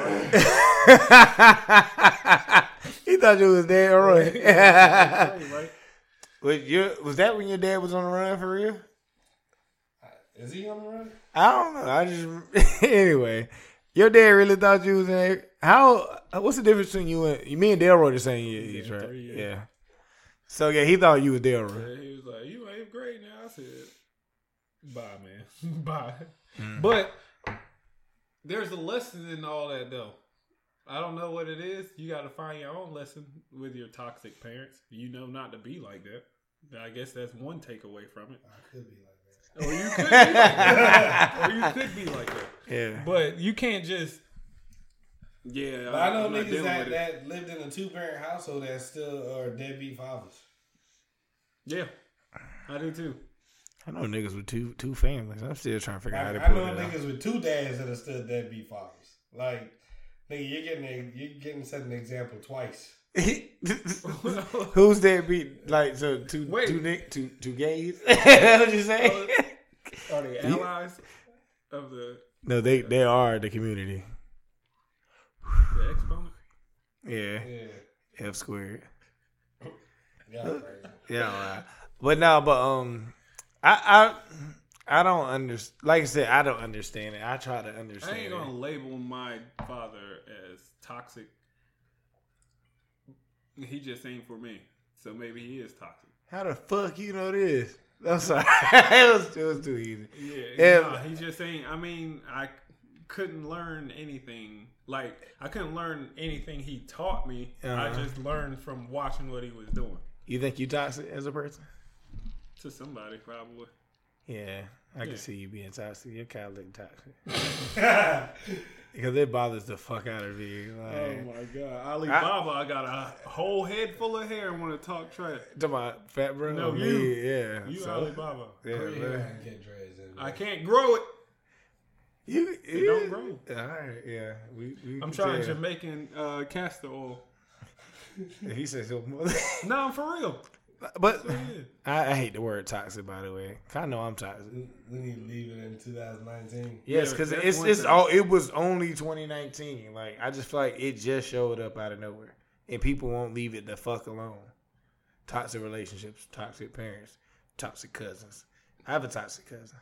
right?" He thought you was dead, all right? Eighth grade, right? was, your, was that when your dad was on the run for real? Is he on the run? I don't know. I just anyway. Your dad really thought you was in eighth. How? What's the difference between you and me and Delroy the same year each, Yeah, right? three years. Yeah. So yeah, he thought you was Delroy. Yeah, he was like, "You in eighth grade now?" I said, "Bye, man, bye." Mm. But there's a lesson in all that, though. I don't know what it is. You got to find your own lesson with your toxic parents. You know not to be like that. I guess that's one takeaway from it. I could be like that. Or you could be like that. Or you could be like that. Yeah. But you can't just. Yeah, But I know I'm not niggas dealing that, with it. that lived in a two parent household that still are deadbeat fathers. Yeah, I do too. I know niggas with two two families. I'm still trying to figure out how I, to I put know it out. niggas with two dads that are still deadbeat fathers. Like, nigga, you're getting a, you're getting set an example twice. Who's that beat? Like so two Wait. two nick two two gays? What you say? Are they allies of the, No, they they are the community. the exponent? Yeah, Yeah. F squared. Yeah, crazy. Yeah, all right. But no, but um, I I don't understand. Like I said, I don't understand it. I try to understand I ain't it. gonna label my father as toxic. He just ain't for me. So maybe he is toxic. How the fuck you know this? I'm sorry. it, was, it was too easy. Yeah, nah, he just ain't. I mean, I couldn't learn anything. Like, I couldn't learn anything he taught me. Uh-huh. I just learned from watching what he was doing. You think you toxic as a person? To somebody, probably. Yeah, I Yeah. can see you being toxic. You're kind of looking toxic. Because it bothers the fuck out of me. Like, Oh my god, Alibaba! I, I got a whole head full of hair and want to talk trash. to my fat bro? No, Me, you. yeah. You so, Alibaba. Yeah, Pretty man. hair and get dreads in. I can't grow it. You, It you don't grow. All right, yeah. We, we I'm can trying tell. Jamaican uh, castor oil. He said so. No, I'm for real. But Yeah. I, I hate the word toxic. By the way, kind of know I'm toxic. We, we need to leave it in two thousand nineteen. Yes, Yeah, because that's it's one it's thing. all. It was only twenty nineteen. Like I just feel like it just showed up out of nowhere, and people won't leave it the fuck alone. Toxic relationships, toxic parents, toxic cousins. I have a toxic cousin.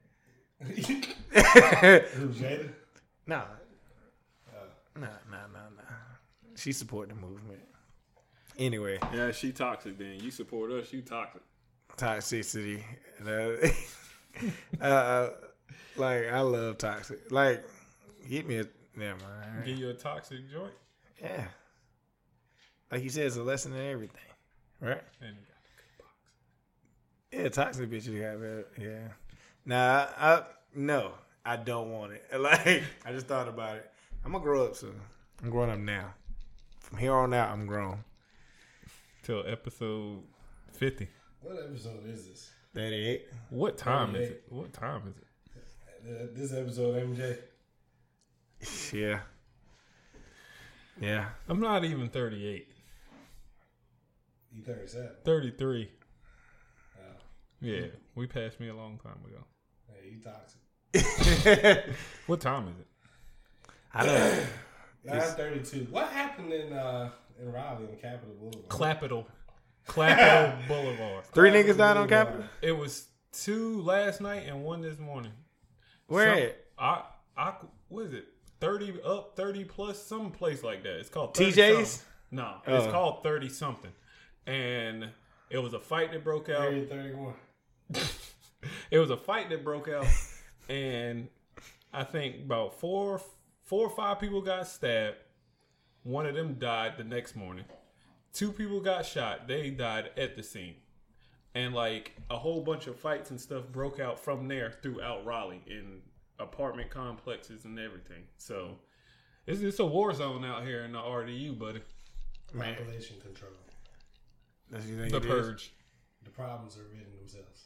Who, Jada? Nah, Uh, nah, nah, nah, nah. She support the movement. Anyway, Yeah, she toxic. Then you support us. You toxic. toxicity. Uh, uh, like I love toxic. Like, get me a never mind. Give you a toxic joint. Yeah. Like you said, it's a lesson in everything, right? And you got the good box. Yeah, toxic bitches have it. Yeah. Nah, I, I no, I don't want it. Like I just thought about it. I'm gonna grow up soon. I'm growing up now. From here on out, I'm grown. Till episode fifty. what episode is this? thirty-eight. What time is thirty-eight. it? What time is it? Uh, This episode, M J. Yeah. Yeah. I'm not even thirty-eight. You thirty-seven. thirty-three. Oh, Yeah, we passed me a long time ago. hey, you toxic. What time is it? I don't. nine thirty-two. What happened in uh in Raleigh on Capitol Boulevard? Capital. Capital Boulevard. Three niggas died on Capitol. It was two last night and one this morning. Where Some- at? I, I, what is it? thirty up, thirty plus, some place like that. It's called T thirty J's? something. No, it's Oh. called thirty something. And it was a fight that broke out. Area thirty-one. It was a fight that broke out, and I think about four, four or five people got stabbed. One of them died the next morning. Two people got shot. They died at the scene, and like a whole bunch of fights and stuff broke out from there throughout Raleigh in apartment complexes and everything. So it's it's a war zone out here in the R D U, buddy. Man. Population control. That's what you think The it is? purge. The problems are written themselves.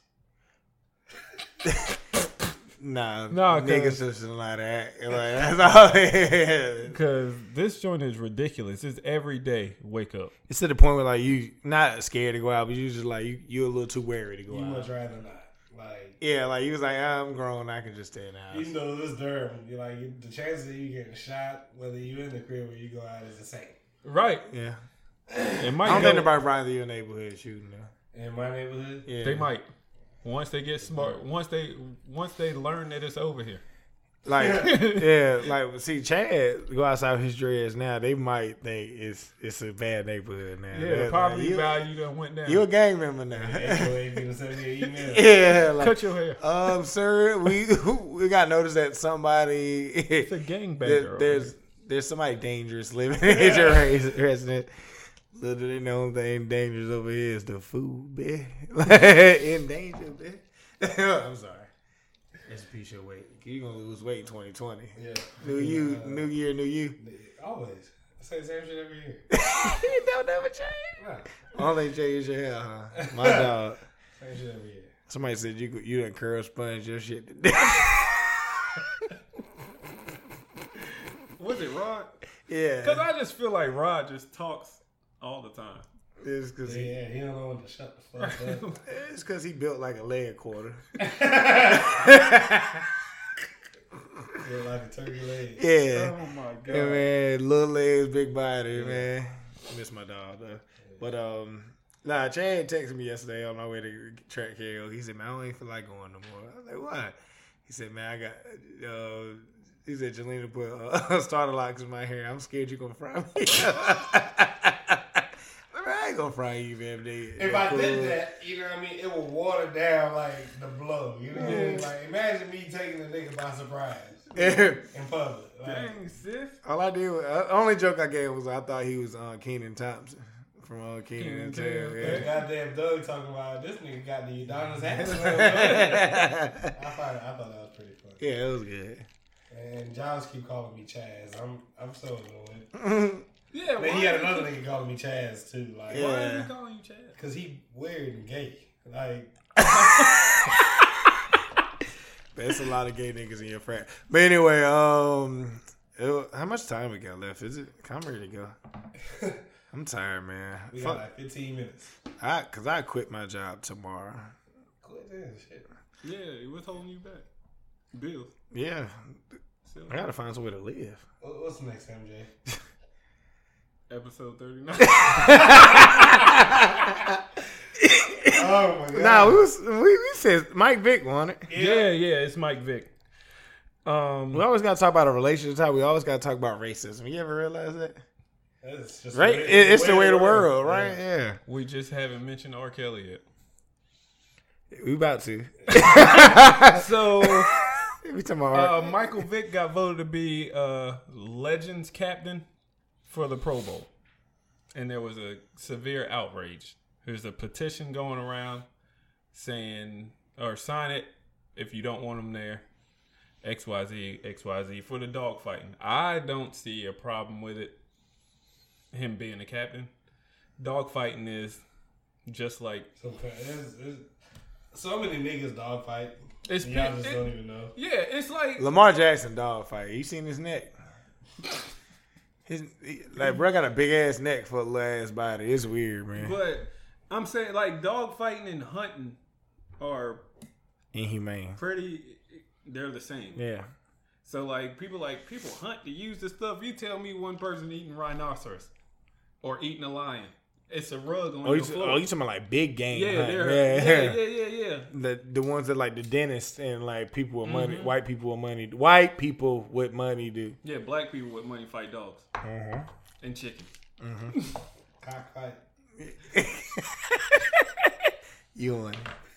Nah, Nah, 'cause- niggas just don't like that. Like, that's all it is. Because this joint is ridiculous. It's every day. Wake up. It's to the point where like you not scared to go out, but you just like you you're a little too wary to go You out. much rather not. Like, Yeah, like you was like, I'm grown, I can just stay in the house. even though this Durham, you like you, the chances of you getting shot, whether you in the crib or you go out, is the same. Right. Yeah, It I might don't go- think nobody riding through your neighborhood shooting though. In my neighborhood, Yeah, They might. Once they get smart, once they once they learn that it's over here. Like, yeah, like see, Chad go outside with his dreads now. They might think it's it's a bad neighborhood now. Yeah, the That- property like, you, value done went down. you a gang member now. H O A finna send me an email. Yeah, like, Cut your hair. um, sir, we we got notice that somebody It's a gangbanger. there, over there's here. there's somebody dangerous living in your res- residence. Little do they know the thing dangerous over here is the food, bitch. In danger, bitch. I'm sorry. It's a piece of weight. You gonna lose weight in twenty twenty. Yeah. New you, Uh, new year, new you. Always. I say the same shit every year. It don't never change. Right. All they change is your hair, huh? My dog. Same shit every year. Somebody said you could- you done curl sponge your shit to death. Was it Rod? Yeah. Because I just feel like Rod just talks all the time. It's because he, Yeah, he don't know when to shut the fuck up. it's 'cause he built like a leg quarter. Feel like a turkey leg. Yeah. Oh my god. Yeah, man, little legs, big body, man. I miss my dog though. But um, Nah, Chad texted me yesterday on my way to track karaoke. He said, man, I don't even feel like going no more. I was like, why? He said, man, I got, uh, he said, Jelena put uh, starter locks in my hair. I'm scared you're going to fry me. I ain't going to fry you, man. They, if I cool. did that, you know what I mean, it would water down like the blow. You know what I mean? Like, imagine me taking a nigga by surprise in public. Like, dang, sis. All I did was, uh, only joke I gave was I thought he was uh, Kenan Thompson. From uh, Kenan and Tail, yeah. Goddamn Doug talking about this nigga got the Adonis hat. I thought I thought that was pretty funny. Yeah, it was good. And Josh keep calling me Chaz. I'm I'm so annoyed. Yeah, then he had another nigga calling me Chaz too. Like, yeah. Why is he calling you Chaz? Because he weird and gay. Like, there's a lot of gay niggas in your frat. But anyway, um, it, how much time we got left? Is it? I'm ready to go. I'm tired, man. We got Fuck. like fifteen minutes. I, Cause I quit my job tomorrow. Quit that shit. Yeah, what's holding you back? Bills. Yeah. Still I gotta find somewhere to live. What's the next M J? Episode thirty-nine. Oh my god. Nah, we was we, we said Mike Vick won it. Yeah, yeah, yeah it's Mike Vick. Um, we always gotta talk about a relationship. How we always gotta talk about racism. You ever realize that? It's just right, way, it's the way of the world, world right? Yeah. yeah. We just haven't mentioned R. Kelly yet. We about to. So, we talking about uh, Michael Vick got voted to be uh, Legends captain for the Pro Bowl, and there was a severe outrage. There's a petition going around saying, or sign it if you don't want him there. X Y Z, X Y Z for the dog fighting. I don't see a problem with it. Him being the captain. Dogfighting is just like so, it's, it's, so many niggas dogfight. It's y'all just it, don't even know. Yeah, it's like Lamar Jackson dogfight. You seen his neck? His he, like bro got a big ass neck for a little ass body. It's weird, man. But I'm saying like dogfighting and hunting are inhumane. Pretty. They're the same. Yeah. So like people like people hunt to use this stuff. You tell me one person eating rhinoceros or eating a lion. It's a rug on oh, your you, floor. Oh, you talking about like big game? Yeah, hunt. yeah, yeah, yeah, yeah, yeah, yeah. The the ones that like the dentists and like people with money, Mm-hmm. white people with money, white people with money do. Yeah, black people with money fight dogs uh-huh. and chickens. Mm-hmm. Cockfight. You on?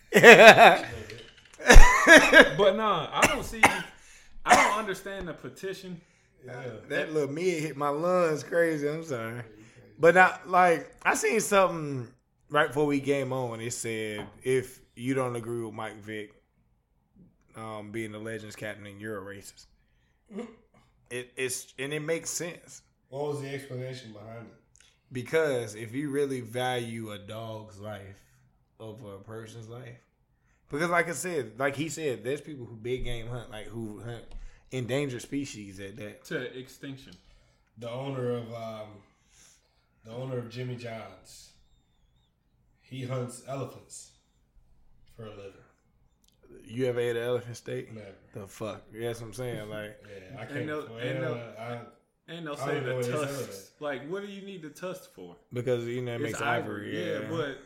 But nah, I don't see. I don't understand the petition. Yeah. That little mid hit my lungs crazy. I'm sorry. But not like I seen something right before we came on. It said if you don't agree with Mike Vick um, being the Legends captain, you're a racist. It, it's and it makes sense. What was the explanation behind it? Because if you really value a dog's life over a person's life, because like I said, like he said, there's people who big game hunt, like who hunt endangered species at that to extinction. The owner of um, the owner of Jimmy John's, he hunts elephants for a living. You ever ate an elephant steak? Never. The fuck? That's what I'm saying. Like, yeah, I can't. Ain't no, well, ain't no, I, ain't no I say don't know the what it tusks. is. Like, what do you need the tusk for? because you know it It's makes ivory. Yeah, yeah, but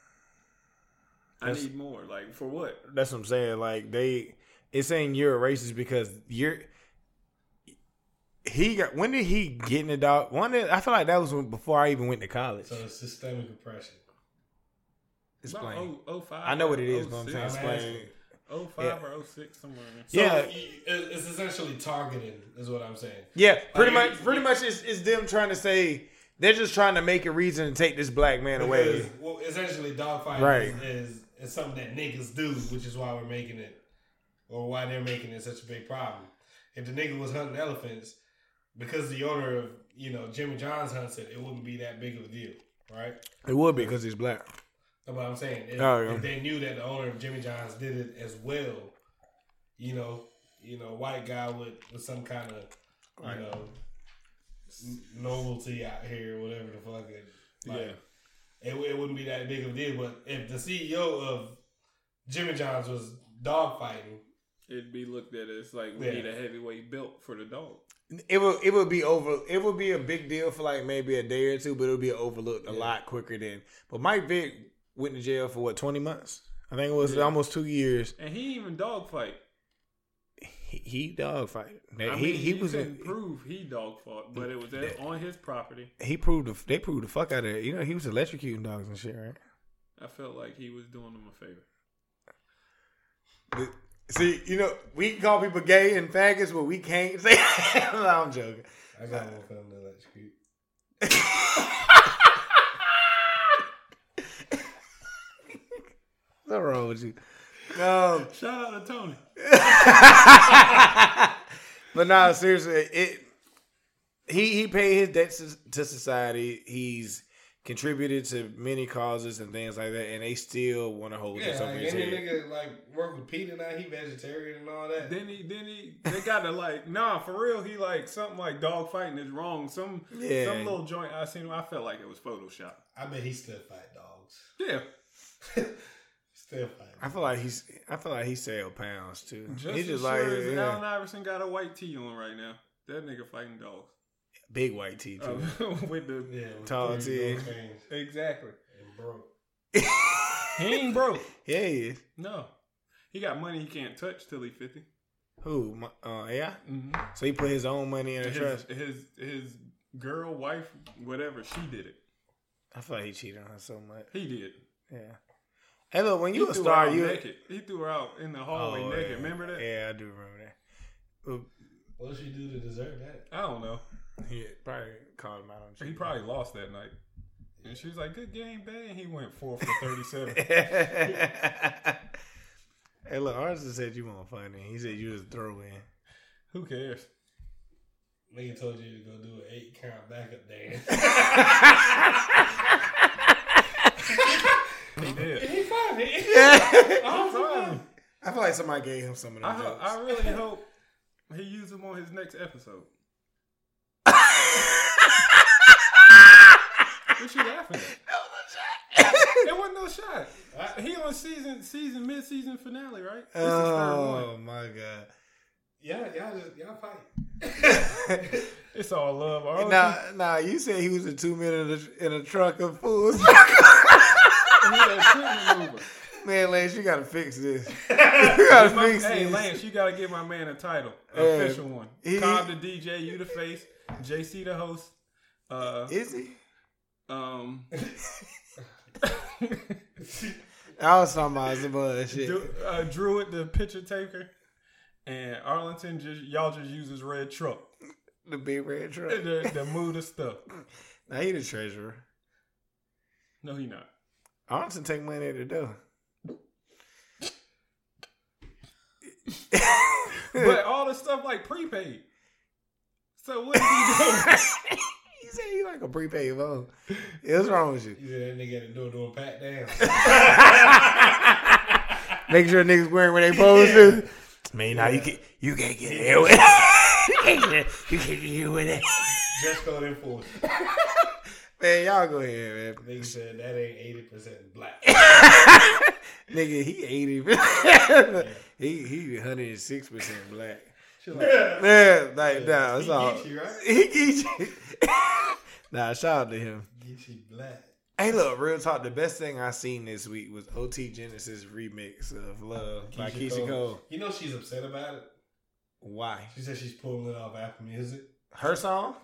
I That's- need more. Like, for what? that's what I'm saying. Like they, it's saying you're a racist because you're. He got when did he get in the dog? One, I feel like that was when, before I even went to college. So it's systemic oppression. Explain. About oh, oh five I know what it or is, but I'm saying oh six. explain. oh five Yeah. or oh six, somewhere in there. So Yeah. it- it's essentially targeting, is what I'm saying. Yeah, pretty Like, much. Pretty much, it's, it's them trying to say they're just trying to make a reason to take this black man away. Because, well, essentially, dogfighting Right. is, is is something that niggas do, which is why we're making it, or why they're making it such a big problem. If the nigga was hunting elephants, because the owner of, you know, Jimmy John's hunts it, it wouldn't be that big of a deal, right? It would be because he's black. That's what I'm saying. If, Oh, yeah. if they knew that the owner of Jimmy John's did it as well, you know, you know, white guy with, with some kind of, you Right. know, n- novelty out here, whatever the fuck it, like, Yeah. it, it wouldn't be that big of a deal. But if the C E O of Jimmy John's was dogfighting, it'd be looked at as like we Yeah. need a heavyweight belt for the dog. It would it would be over. It would be a big deal for like maybe a day or two, but it would be overlooked a Yeah. lot quicker than. But Mike Vick went to jail for what twenty months? I think it was Yeah. almost two years. And he even dogfight. He, he dog fight. I he mean, he you was couldn't a, prove he dog fought, but it was at, on his property. he proved the, they proved the fuck out of it. You know he was electrocuting dogs and shit, right? I felt like he was doing them a favor. But, see, you know we can call people gay and faggots, but we can't say. No, I'm joking. I got one for them to electrocute. What's wrong with you? Um, Shout out to Tony. but no, seriously, it. He he paid his debts to, to society. He's contributed to many causes and things like that, and they still want to hold Yeah, this over like his any head. nigga like work with Peter now, he vegetarian and all that. Then he, then he, they got to like, nah, for real. He like something like dog fighting is wrong. Some, Yeah. some little joint I seen. I felt like it was Photoshop. I bet he still fight dogs. Yeah, Still fight. I feel like he's. I feel like he sell pounds too. just He's as just like sure as yeah, Allen Iverson got a white tee on right now. That nigga fighting dogs. big white tee too. Uh, with the Yeah, with Tall three T. gold chains exactly. and broke. He ain't broke. Yeah, he is. No, he got money he can't touch till he fifty. Who? My- Uh, yeah. Mm-hmm. So he put his own money in a His, trust. his his girl, wife, whatever, she did it. I feel like he cheated on her so much. He did. Yeah. Hey, look, when you he a threw star, her out you. naked. He threw her out in the hallway Oh, naked. yeah. Remember that? Yeah, I do remember that. Uh, What did she do to deserve that? I don't know. He probably called him out on He cheating. probably lost that night. And she was like, "Good game, babe." And he went four for thirty-seven. Hey, look, Arson said you weren't funny. He said you was a throw in. Who cares? Nigga told you to go do an eight count backup dance. He did. He funny. I'm fine. I feel like somebody gave him some of them I, ho- jokes. I really hope he uses them on his next episode. What you laughing at? It wasn't no shot. He on season season mid season finale, right? This is third one. Oh my god! Yeah, y'all just y'all fight. It's all love. All Nah, nah. You said he was a two minute in a, in a truck of fools. he that quick maneuver. Man, Lance, you gotta fix this. You gotta My- fix hey this. Lance, you gotta give my man a title, Yeah. official one. He- Cobb the D J, you the face, J C the host. Uh, Is he? um, I was talking about some other shit. Drew, uh, Druid the picture taker, and Arlington just y'all just use his red truck. The big red truck. The, the mood of stuff. Now he the treasurer. No, he not. Arlington take money at the door. But all the stuff like prepaid. So what is he doing? He said he like a prepaid phone. Yeah, what's wrong with you? You said that nigga at the door doing pat dance. Make sure niggas wearing where they supposed to. Man, now you can you can't get here with it. You can't get you can't get here with it. Just go in for it. Man, y'all go ahead, man. Nigga said that ain't eighty percent black. Nigga, he eighty. he he one hundred six percent black. She like, Yeah, like nah, it's He all. get you, right? He get you. Nah, shout out to him. Get you black. Hey, look, real talk. The best thing I seen this week was O T Genesis remix of "Love" by Keisha Cole. You know she's upset about it. Why? She said she's pulling it off Apple Music. Her song?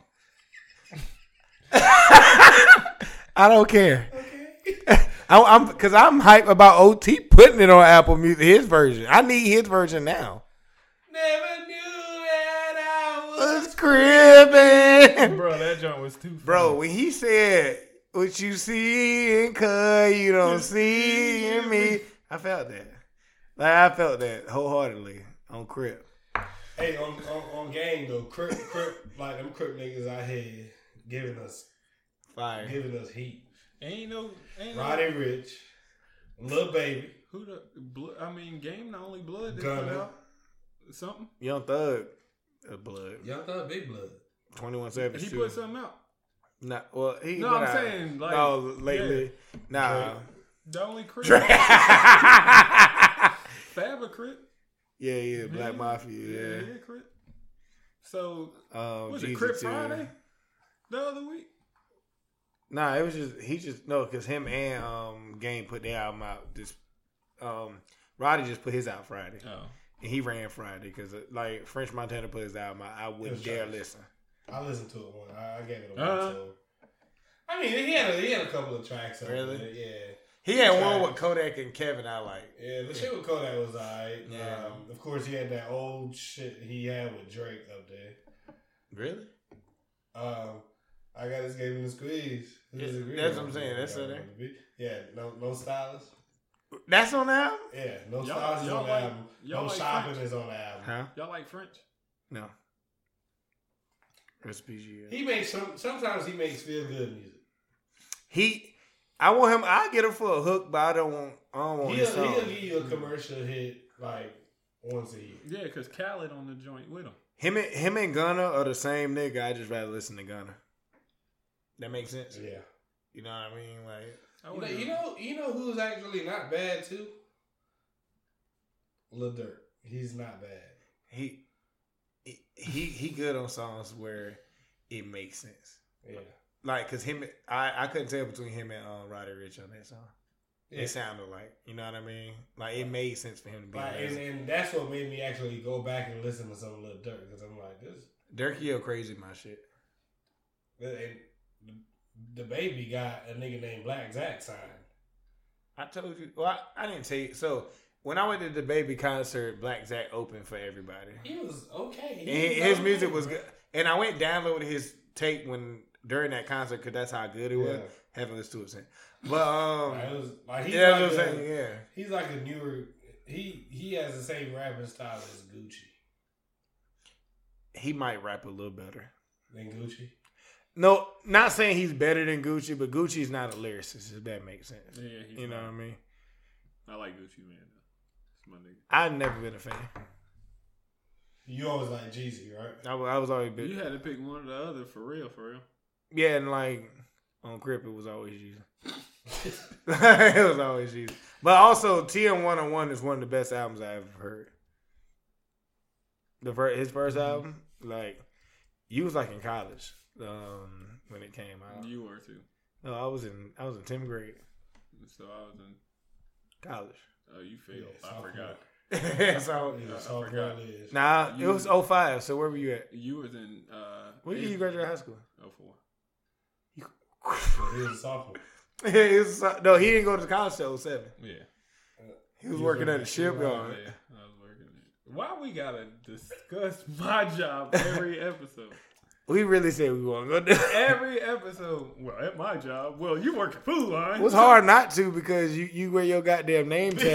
I don't care. Okay. I, I'm because I'm hype about O T putting it on Apple Music. His version. I need his version now. Never knew that I was. Was cribbing, bro, that joint was too. bro. When he said, "What you see in Cuz, you don't see in me," I felt that. Like I felt that wholeheartedly on Crip. Hey, on, on on game though, Crip, Crip, like them Crip niggas out here giving us Fire. giving us heat. Ain't no, ain't Roddy no. Rich, Lil Baby, Who the? Blo- I mean, Game the only blood that Gunna. put out something. Young Thug, uh, blood. Young Thug, Big Blood. Twenty-one Savage He too. put something out. Nah, well, he. No, put I'm out- saying, like, no, lately, nah. The only Crip. Drake. Fab a Crip. Yeah, yeah, Black Yeah, Mafia. Yeah, Yeah. yeah, Crip. So Um, was it Jeezy Crip too. Friday the other week? Nah, it was just he just no, because him and um Game put their album out. This um Roddy just put his out Friday, Oh, and he ran Friday because like French Montana put his album out. I wouldn't was dare trash. listen. I listened to it one. I, I gave it a Uh-huh. one. So. I mean, he had a, he had a couple of tracks. On Really? it, yeah. He had Trash. one with Kodak and Kevin. I like. Yeah, the shit with Kodak was alright. Yeah. Um, of course, he had that old shit he had with Drake up there. Really? Um, I got this game in the squeeze. Yeah, This is a that's real what I'm saying. one. That's Yeah, on there. Yeah, no, no stylist. That's on the album? Yeah, no Y'all- stylist is y'all on the like- album. y'all No like shopping French? is on the album. Huh? y'all like French? No. S P G. He makes some. Sometimes he makes feel good music. He, I want him. I get him for a hook, but I don't want. I don't want He'll, his song. he'll give you a commercial hit like once a year. Yeah, because Khaled on the joint with him. Him and him and Gunna are the same nigga. I just rather listen to Gunna. That makes sense. Yeah. You know what I mean? Like, I You know, wouldn't- you know, you know who's actually not bad too? Lil Durk. He's not bad. he, he, he, he good on songs where it makes sense. Yeah. Like, cause him, I, I couldn't tell between him and um, Roddy Ricch on that song. Yeah. It sounded like, you know what I mean? Like, it made sense for him to be. Like, on and, that. and that's what made me actually go back and listen to some of Lil Durk because I'm like, this. Durk Hill crazy my shit. And the baby got a nigga named Black Zack signed. I told you. Well, I, I didn't tell you. So when I went to the Baby concert, Black Zack opened for everybody. He was okay. He And was his okay, music was bro. good. And I went downloaded his tape when during that concert because that's how good it was. Yeah. Haven't listened to it since. But um, Like, it was, like, he's yeah, like that's what a, I'm saying. Yeah, he's like a newer. He he has the same rapping style as Gucci. he might rap a little better. Than Gucci. No, not saying he's better than Gucci, but Gucci's not a lyricist. If that makes sense. Yeah, he's You know what I fine. mean? I like Gucci Man. Though. It's my nigga. I've never been a fan. You always like Jeezy, right? I was, I was always been. You had to pick one or the other for real, for real. Yeah, and like on Crip, it was always Jesus. It was always Jesus. But also, T M one oh one is one of the best albums I ever heard. The first, his first album, like you was like in college um, when it came out. You were too. No, I was in I was in tenth grade, So I was in. college. Oh, you failed. Yeah, I sophomore. forgot. so Yeah, I sophomore forgot. is. nah, it You- was oh five. So where were you at? You was in. Uh, When did you graduate high school? Oh four. He was a sophomore. It was, no, he didn't go to college till oh seven. Yeah. He was He was working working at the at shipyard. Yeah, I was working it. Why we gotta discuss my job every episode? We really said we want to go there. Every episode. Well, at my job. Well, you work at Food Line. It was hard not to because you, you wear your goddamn name tag.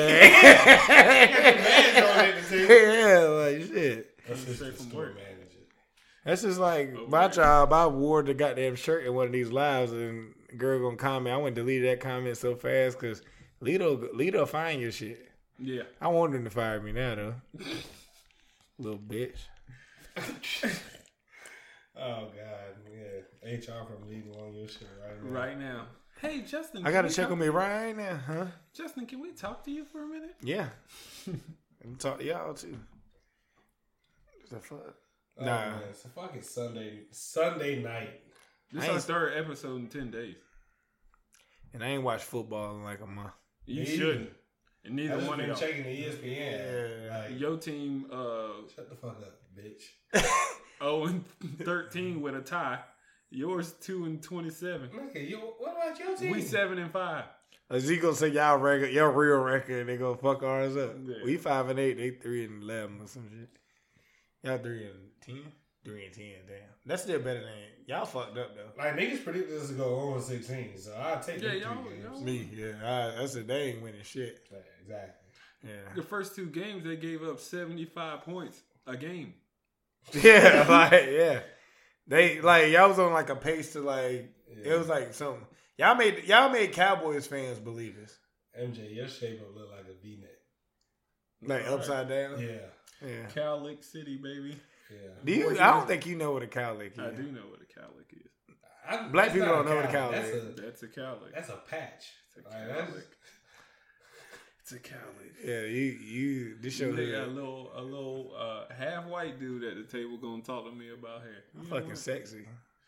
Yeah, like shit. That's just Straight the from store work. manager. That's just like Oh, my man. job. I wore the goddamn shirt in one of these lives, and a girl gonna comment. I went to delete that comment so fast because Lito, Lito find your shit. Yeah. I want him to fire me now though. Little bitch. Oh God, yeah. H R from leading on your shit right now. Right now. Hey, Justin. I can gotta we check talk- on me right now, huh? Justin, can we talk to you for a minute? Yeah. I'm talk to y'all too. The fuck? Oh, Nah. man, it's a fucking Sunday Sunday night. This I is our ain't- third episode in ten days. And I ain't watched football in like a month. You Me shouldn't. either. And I neither just one of been y'all. checking the E S P N. Yeah. Like, Your team uh shut the fuck up, bitch. oh and thirteen with a tie. Yours two and twenty seven. Nigga, you, what about your team? We seven and five. Ezekiel say y'all record, y'all real record, and they gonna fuck ours up. Yeah. We five and eight, they three and eleven or some shit. Y'all three and ten, three and ten. Damn, that's still better than y'all. Fucked up though. Like niggas predicted us to go zero and sixteen, so I'll take Yeah, them y'all- three games. y'all- Me, yeah, I, that's a they ain't winning shit. Yeah, exactly. Yeah, The first two games they gave up seventy five points a game. yeah, like yeah. They like y'all was on like a pace to like Yeah. it was like something. Y'all made y'all made Cowboys fans believe this. M J, your shape up look like a V neck. Like upside down. Yeah, Yeah. Cal Lake City, baby. yeah. Do you? Boys, I you- don't think you know what a cowlick is. I do know what a Cal Lake is. I, Black that's people not don't know what a cow- cow that's is. a That's a Cal Lake. that's a patch. It's a Like, Cal that's- Lake. It's to college. Yeah, you you this show They got a here. little a little uh, half white dude at the table gonna talk to me about hair. You I'm know fucking what? sexy.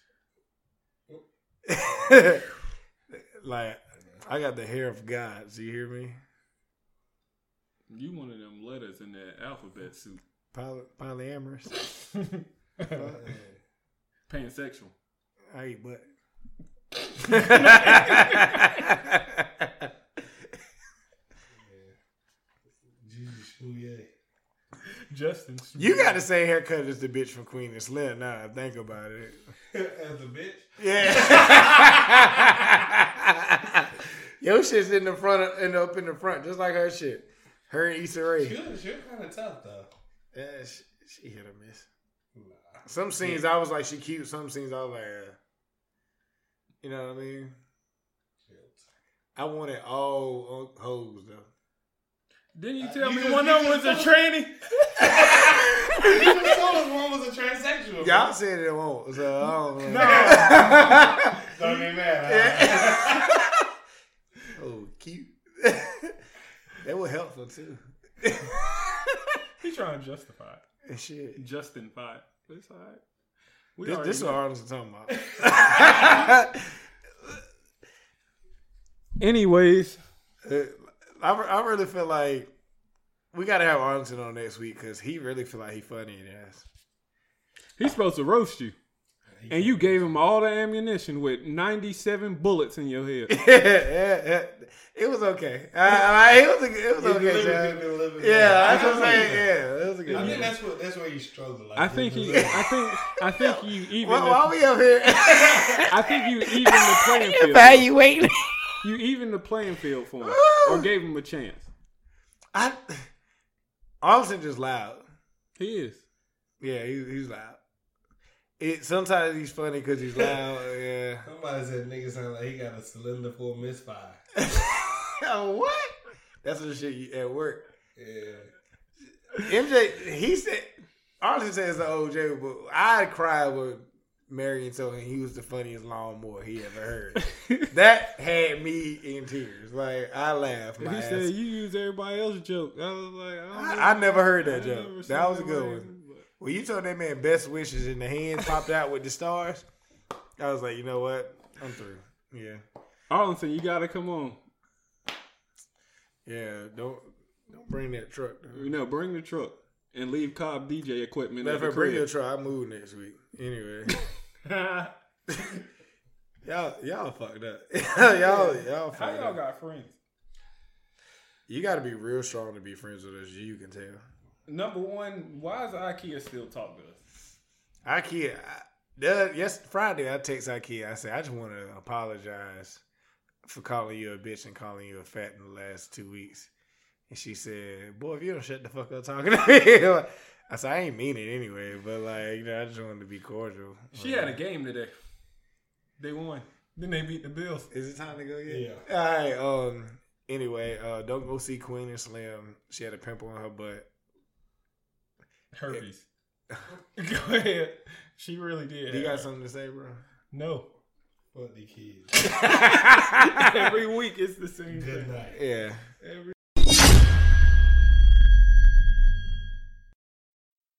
Like I got the hair of God. Do you hear me? You one of them letters in that alphabet soup. Poly, polyamorous. Pansexual. I eat butt. Justin. You got the same haircut as the bitch from Queen and Slim. Now I think about it. As a bitch? Yeah. Your shit's in the front, of, end up in the front, just like her shit. Her and Issa Rae. She was, she was kind of tough, though. Yeah, she, she hit or miss. Nah. Some scenes I was like, she cute. Some scenes I was like, uh, you know what I mean? I wanted all hoes though. Didn't you Uh, tell you me just- one you of them was just a told- tranny? You just told us one was a transsexual. Y'all said it won't, so I don't know. No. Don't get mad. Oh, cute. That would helpful too. He's trying to justify it. And shit. Justin five. It's all right. We This, already this is know. what Arnold's talking about. Anyways, Uh, I, I really feel like we got to have Arlington on next week because he really feel like he funny in ass. he's supposed to roast you. And you gave him all the ammunition with ninety-seven bullets in your head. yeah, yeah, yeah. It was okay. I, I, it was a, it was okay, Chad. Yeah, that's what I'm saying. Yeah, it was a good. I think game. that's what that's where you struggle. Like, I think he. I think. I think you even. Why, the, why we up here? I think you even the playing field. Evaluating. You even the playing field for him, or gave him a chance. I Arlington just loud. He is. Yeah, he, he's loud. It sometimes he's funny because he's loud. Yeah. Somebody said nigga sound like he got a cylinder full of misfire. Oh, what? That's the shit you, at work. Yeah. M J, he said, Arlington says the O J, but I cried with Marion told him he was the funniest lawnmower he ever heard. That had me in tears. Like, I laughed. My He ass. said you use everybody else's joke. I was like, I, don't know. I, I never heard I that never joke. seen That was a that good way, one. but- When you told that man best wishes and the hands popped out with the stars, I was like, you know what? I'm through. Yeah. Arlington, you gotta come on. Yeah, don't don't bring that truck. Though. You know, bring the truck and leave Cobb D J equipment Matter at of the fact, bring your crib. truck. I move next week. Anyway. y'all y'all fucked up. y'all y'all fucked How y'all up. got friends? You got to be real strong to be friends with us. You can tell. Number one, why is IKEA still talking to us? IKEA. I, the, yes, Friday I text IKEA. I said I just want to apologize for calling you a bitch and calling you a fat in the last two weeks. And she said, "Boy, if you don't shut the fuck up talking to me." I said I ain't mean it anyway, but like you know, I just wanted to be cordial. She had a game today. They won. Then they beat the Bills. Is it time to go yet? Yeah. All right. Um. Anyway, uh, don't go see Queen and Slim. She had a pimple on her butt. Herpes. Go ahead. She really did. You got something to say, bro? No. Fuck the kids. Every week it's the same Good thing. night. Yeah. Every